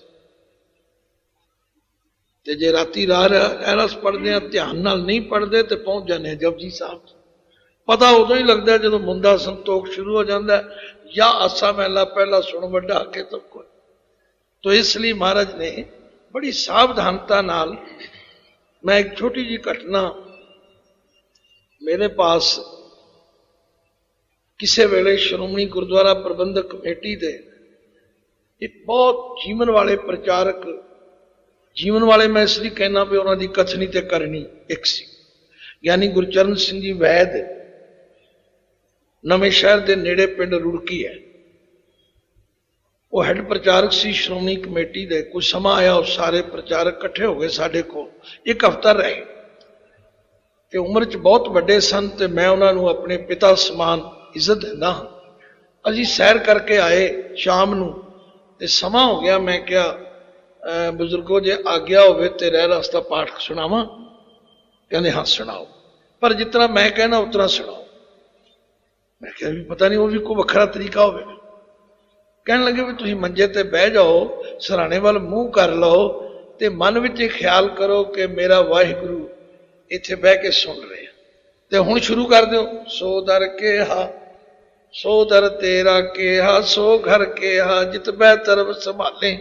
ਤੇ ਜੇ ਰਾਤੀ ਰਹਿ ਰਾਸ ਪੜ੍ਹਦੇ ਆ ਧਿਆਨ ਨਾਲ ਨਹੀਂ ਪੜ੍ਹਦੇ ਤੇ ਪਹੁੰਚ ਜਾਂਦੇ ਆ ਜਪਜੀ ਸਾਹਿਬ। ਪਤਾ ਉਦੋਂ ਹੀ ਲੱਗਦਾ ਜਦੋਂ ਮੁੰਦਾ ਸੰਤੋਖ ਸ਼ੁਰੂ ਹੋ ਜਾਂਦਾ, ਜਾਂ ਆਸਾ ਮਹਿਲਾ ਪਹਿਲਾ ਸੁਣ ਵੱਡਾ ਕੇ ਤੋ ਕੋਈ। ਤੋ ਇਸ ਲਈ ਮਹਾਰਾਜ ਨੇ ਬੜੀ ਸਾਵਧਾਨਤਾ ਨਾਲ, ਮੈਂ ਇੱਕ ਛੋਟੀ ਜੀ ਘਟਨਾ ਮੇਰੇ ਪਾਸ ਕਿਸੇ ਵੇਲੇ ਸ਼੍ਰੋਮਣੀ ਗੁਰਦੁਆਰਾ ਪ੍ਰਬੰਧਕ ਕਮੇਟੀ ਦੇ ਇੱਕ ਬਹੁਤ ਜੀਵਨ ਵਾਲੇ ਪ੍ਰਚਾਰਕ, ਜੀਵਨ ਵਾਲੇ ਮੈਂ ਇਸ ਲਈ ਕਹਿਣਾ ਵੀ ਉਹਨਾਂ ਦੀ ਕਥਨੀ ਤੇ ਕਰਨੀ ਇੱਕ ਸੀ, ਗਿਆਨੀ ਗੁਰਚਰਨ ਸਿੰਘ ਜੀ ਵੈਦ, ਨਵੇਂ ਸ਼ਹਿਰ ਦੇ ਨੇੜੇ ਪਿੰਡ ਰੁੜਕੀ ਹੈ। ਉਹ ਹੈੱਡ ਪ੍ਰਚਾਰਕ ਸੀ ਸ਼੍ਰੋਮਣੀ ਕਮੇਟੀ ਦੇ। ਕੁਝ ਸਮਾਂ ਆਇਆ, ਉਹ ਸਾਰੇ ਪ੍ਰਚਾਰਕ ਇਕੱਠੇ ਹੋ ਗਏ ਸਾਡੇ ਕੋਲ, ਇੱਕ ਹਫ਼ਤਾ ਰਹੇ। ਤੇ ਉਮਰ 'ਚ ਬਹੁਤ ਵੱਡੇ ਸਨ ਤੇ ਮੈਂ ਉਹਨਾਂ ਨੂੰ ਆਪਣੇ ਪਿਤਾ ਸਮਾਨ ਇੱਜ਼ਤ ਦਿੰਦਾ ਹਾਂ। ਅਸੀਂ ਸੈਰ ਕਰਕੇ ਆਏ ਸ਼ਾਮ ਨੂੰ ਤੇ ਸਮਾਂ ਹੋ ਗਿਆ। ਮੈਂ ਕਿਹਾ ਬਜ਼ੁਰਗੋ ਜੇ ਆਗਿਆ ਹੋਵੇ ਤੇ ਰਹਿ ਰਸਤਾ ਪਾਠ ਸੁਣਾਵਾਂ? ਕਹਿੰਦੇ ਹਾਂ ਸੁਣਾਓ, ਪਰ ਜਿਤਨਾ ਮੈਂ ਕਹਿਣਾ ਉਤਨਾ ਸੁਣਾਓ। ਮੈਂ ਕਿਹਾ ਵੀ ਪਤਾ ਨਹੀਂ ਉਹ ਵੀ ਕੋਈ ਵੱਖਰਾ ਤਰੀਕਾ ਹੋਵੇ। ਕਹਿਣ ਲੱਗੇ ਵੀ ਤੁਸੀਂ ਮੰਜੇ ਤੇ ਬਹਿ ਜਾਓ, ਸਰਾਣੇ ਵੱਲ ਮੂੰਹ ਕਰ ਲਓ ਤੇ ਮਨ ਵਿੱਚ ਇਹ ਖਿਆਲ ਕਰੋ ਕਿ ਮੇਰਾ ਵਾਹਿਗੁਰੂ ਇੱਥੇ ਬਹਿ ਕੇ ਸੁਣ ਰਿਹਾ। ਤੇ ਹੁਣ ਸ਼ੁਰੂ ਕਰ ਦਿਓ। ਸੋ ਦਰ ਕਿਹਾ ਸੋ ਦਰ ਤੇਰਾ ਕਿਹਾ, ਸੋ ਘਰ ਕਿਹਾ ਜਿਤ ਬਹਿ ਤਰਬ ਸੰਭਾਲੇ।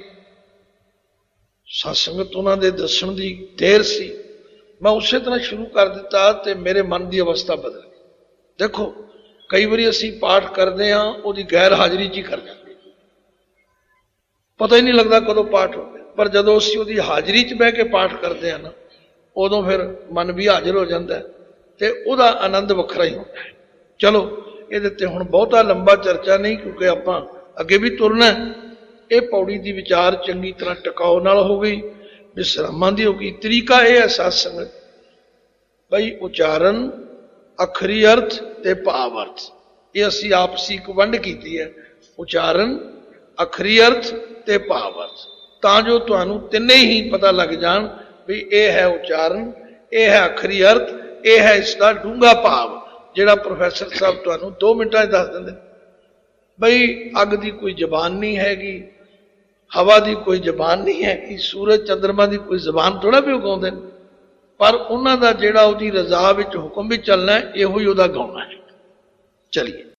ਸਤਸੰਗਤ ਉਹਨਾਂ ਦੇ ਦੱਸਣ ਦੀ ਦੇਰ ਸੀ, ਮੈਂ ਉਸੇ ਤਰ੍ਹਾਂ ਸ਼ੁਰੂ ਕਰ ਦਿੱਤਾ ਤੇ ਮੇਰੇ ਮਨ ਦੀ ਅਵਸਥਾ ਬਦਲ ਗਈ। ਦੇਖੋ ਕਈ ਵਾਰੀ ਅਸੀਂ ਪਾਠ ਕਰਦੇ ਹਾਂ, ਉਹਦੀ ਗੈਰ ਹਾਜ਼ਰੀ 'ਚ ਹੀ ਕਰ ਜਾਂਦੇ, ਪਤਾ ਹੀ ਨਹੀਂ ਲੱਗਦਾ ਕਦੋਂ ਪਾਠ ਹੋ ਗਿਆ। ਪਰ ਜਦੋਂ ਅਸੀਂ ਉਹਦੀ ਹਾਜ਼ਰੀ 'ਚ ਬਹਿ ਕੇ ਪਾਠ ਕਰਦੇ ਹਾਂ ਨਾ, ਉਦੋਂ ਫਿਰ ਮਨ ਵੀ ਹਾਜ਼ਰ ਹੋ ਜਾਂਦਾ ਤੇ ਉਹਦਾ ਆਨੰਦ ਵੱਖਰਾ ਹੀ ਹੁੰਦਾ ਹੈ। ਚਲੋ ਇਹਦੇ ਤੇ ਹੁਣ ਬਹੁਤਾ ਲੰਬਾ ਚਰਚਾ ਨਹੀਂ, ਕਿਉਂਕਿ ਆਪਾਂ ਅੱਗੇ ਵੀ ਤੁਰਨਾ। ਇਹ ਪੌੜੀ ਦੀ ਵਿਚਾਰ ਚੰਗੀ ਤਰ੍ਹਾਂ ਟਿਕਾਓ ਨਾਲ ਹੋ ਗਈ, ਵਿਸਰਾਮਾਂ ਦੀ ਹੋ ਗਈ। ਤਰੀਕਾ ਇਹ ਹੈ ਸਤਸੰਗਤ ਬਈ ਉਚਾਰਨ, ਅੱਖਰੀ ਅਰਥ ਤੇ ਭਾਵ ਅਰਥ, ਇਹ ਅਸੀਂ ਆਪਸੀ ਇੱਕ ਵੰਡ ਕੀਤੀ ਹੈ। ਉਚਾਰਨ, ਅੱਖਰੀ ਅਰਥ ਤੇ ਭਾਵ ਅਰਥ, ਤਾਂ ਜੋ ਤੁਹਾਨੂੰ ਤਿੰਨੇ ਹੀ ਪਤਾ ਲੱਗ ਜਾਣ ਵੀ ਇਹ ਹੈ ਉਚਾਰਨ, ਇਹ ਹੈ ਅੱਖਰੀ ਅਰਥ, ਇਹ ਹੈ ਇਸ ਦਾ ਡੂੰਘਾ ਭਾਵ, ਜਿਹੜਾ ਪ੍ਰੋਫੈਸਰ ਸਾਹਿਬ ਤੁਹਾਨੂੰ 2 ਮਿੰਟਾਂ 'ਚ ਦੱਸ ਦਿੰਦੇ। ਬਈ ਅੱਗ ਦੀ ਕੋਈ ਜ਼ਬਾਨ ਨਹੀਂ ਹੈਗੀ, ਹਵਾ ਦੀ ਕੋਈ ਜ਼ਬਾਨ ਨਹੀਂ ਹੈਗੀ, ਸੂਰਜ ਚੰਦਰਮਾ ਦੀ ਕੋਈ ਜ਼ਬਾਨ ਥੋੜਾ ਵੀ ਉਗਾਉਂਦੇ ਨੇ, ਪਰ ਉਹਨਾਂ ਦਾ ਜਿਹੜਾ ਉਹਦੀ ਰਜ਼ਾ ਵਿੱਚ ਹੁਕਮ ਵੀ ਚੱਲਣਾ ਹੈ, ਇਹੋ ਹੀ ਉਹਦਾ ਗਾਉਣਾ ਹੈ। ਚਲਿਏ।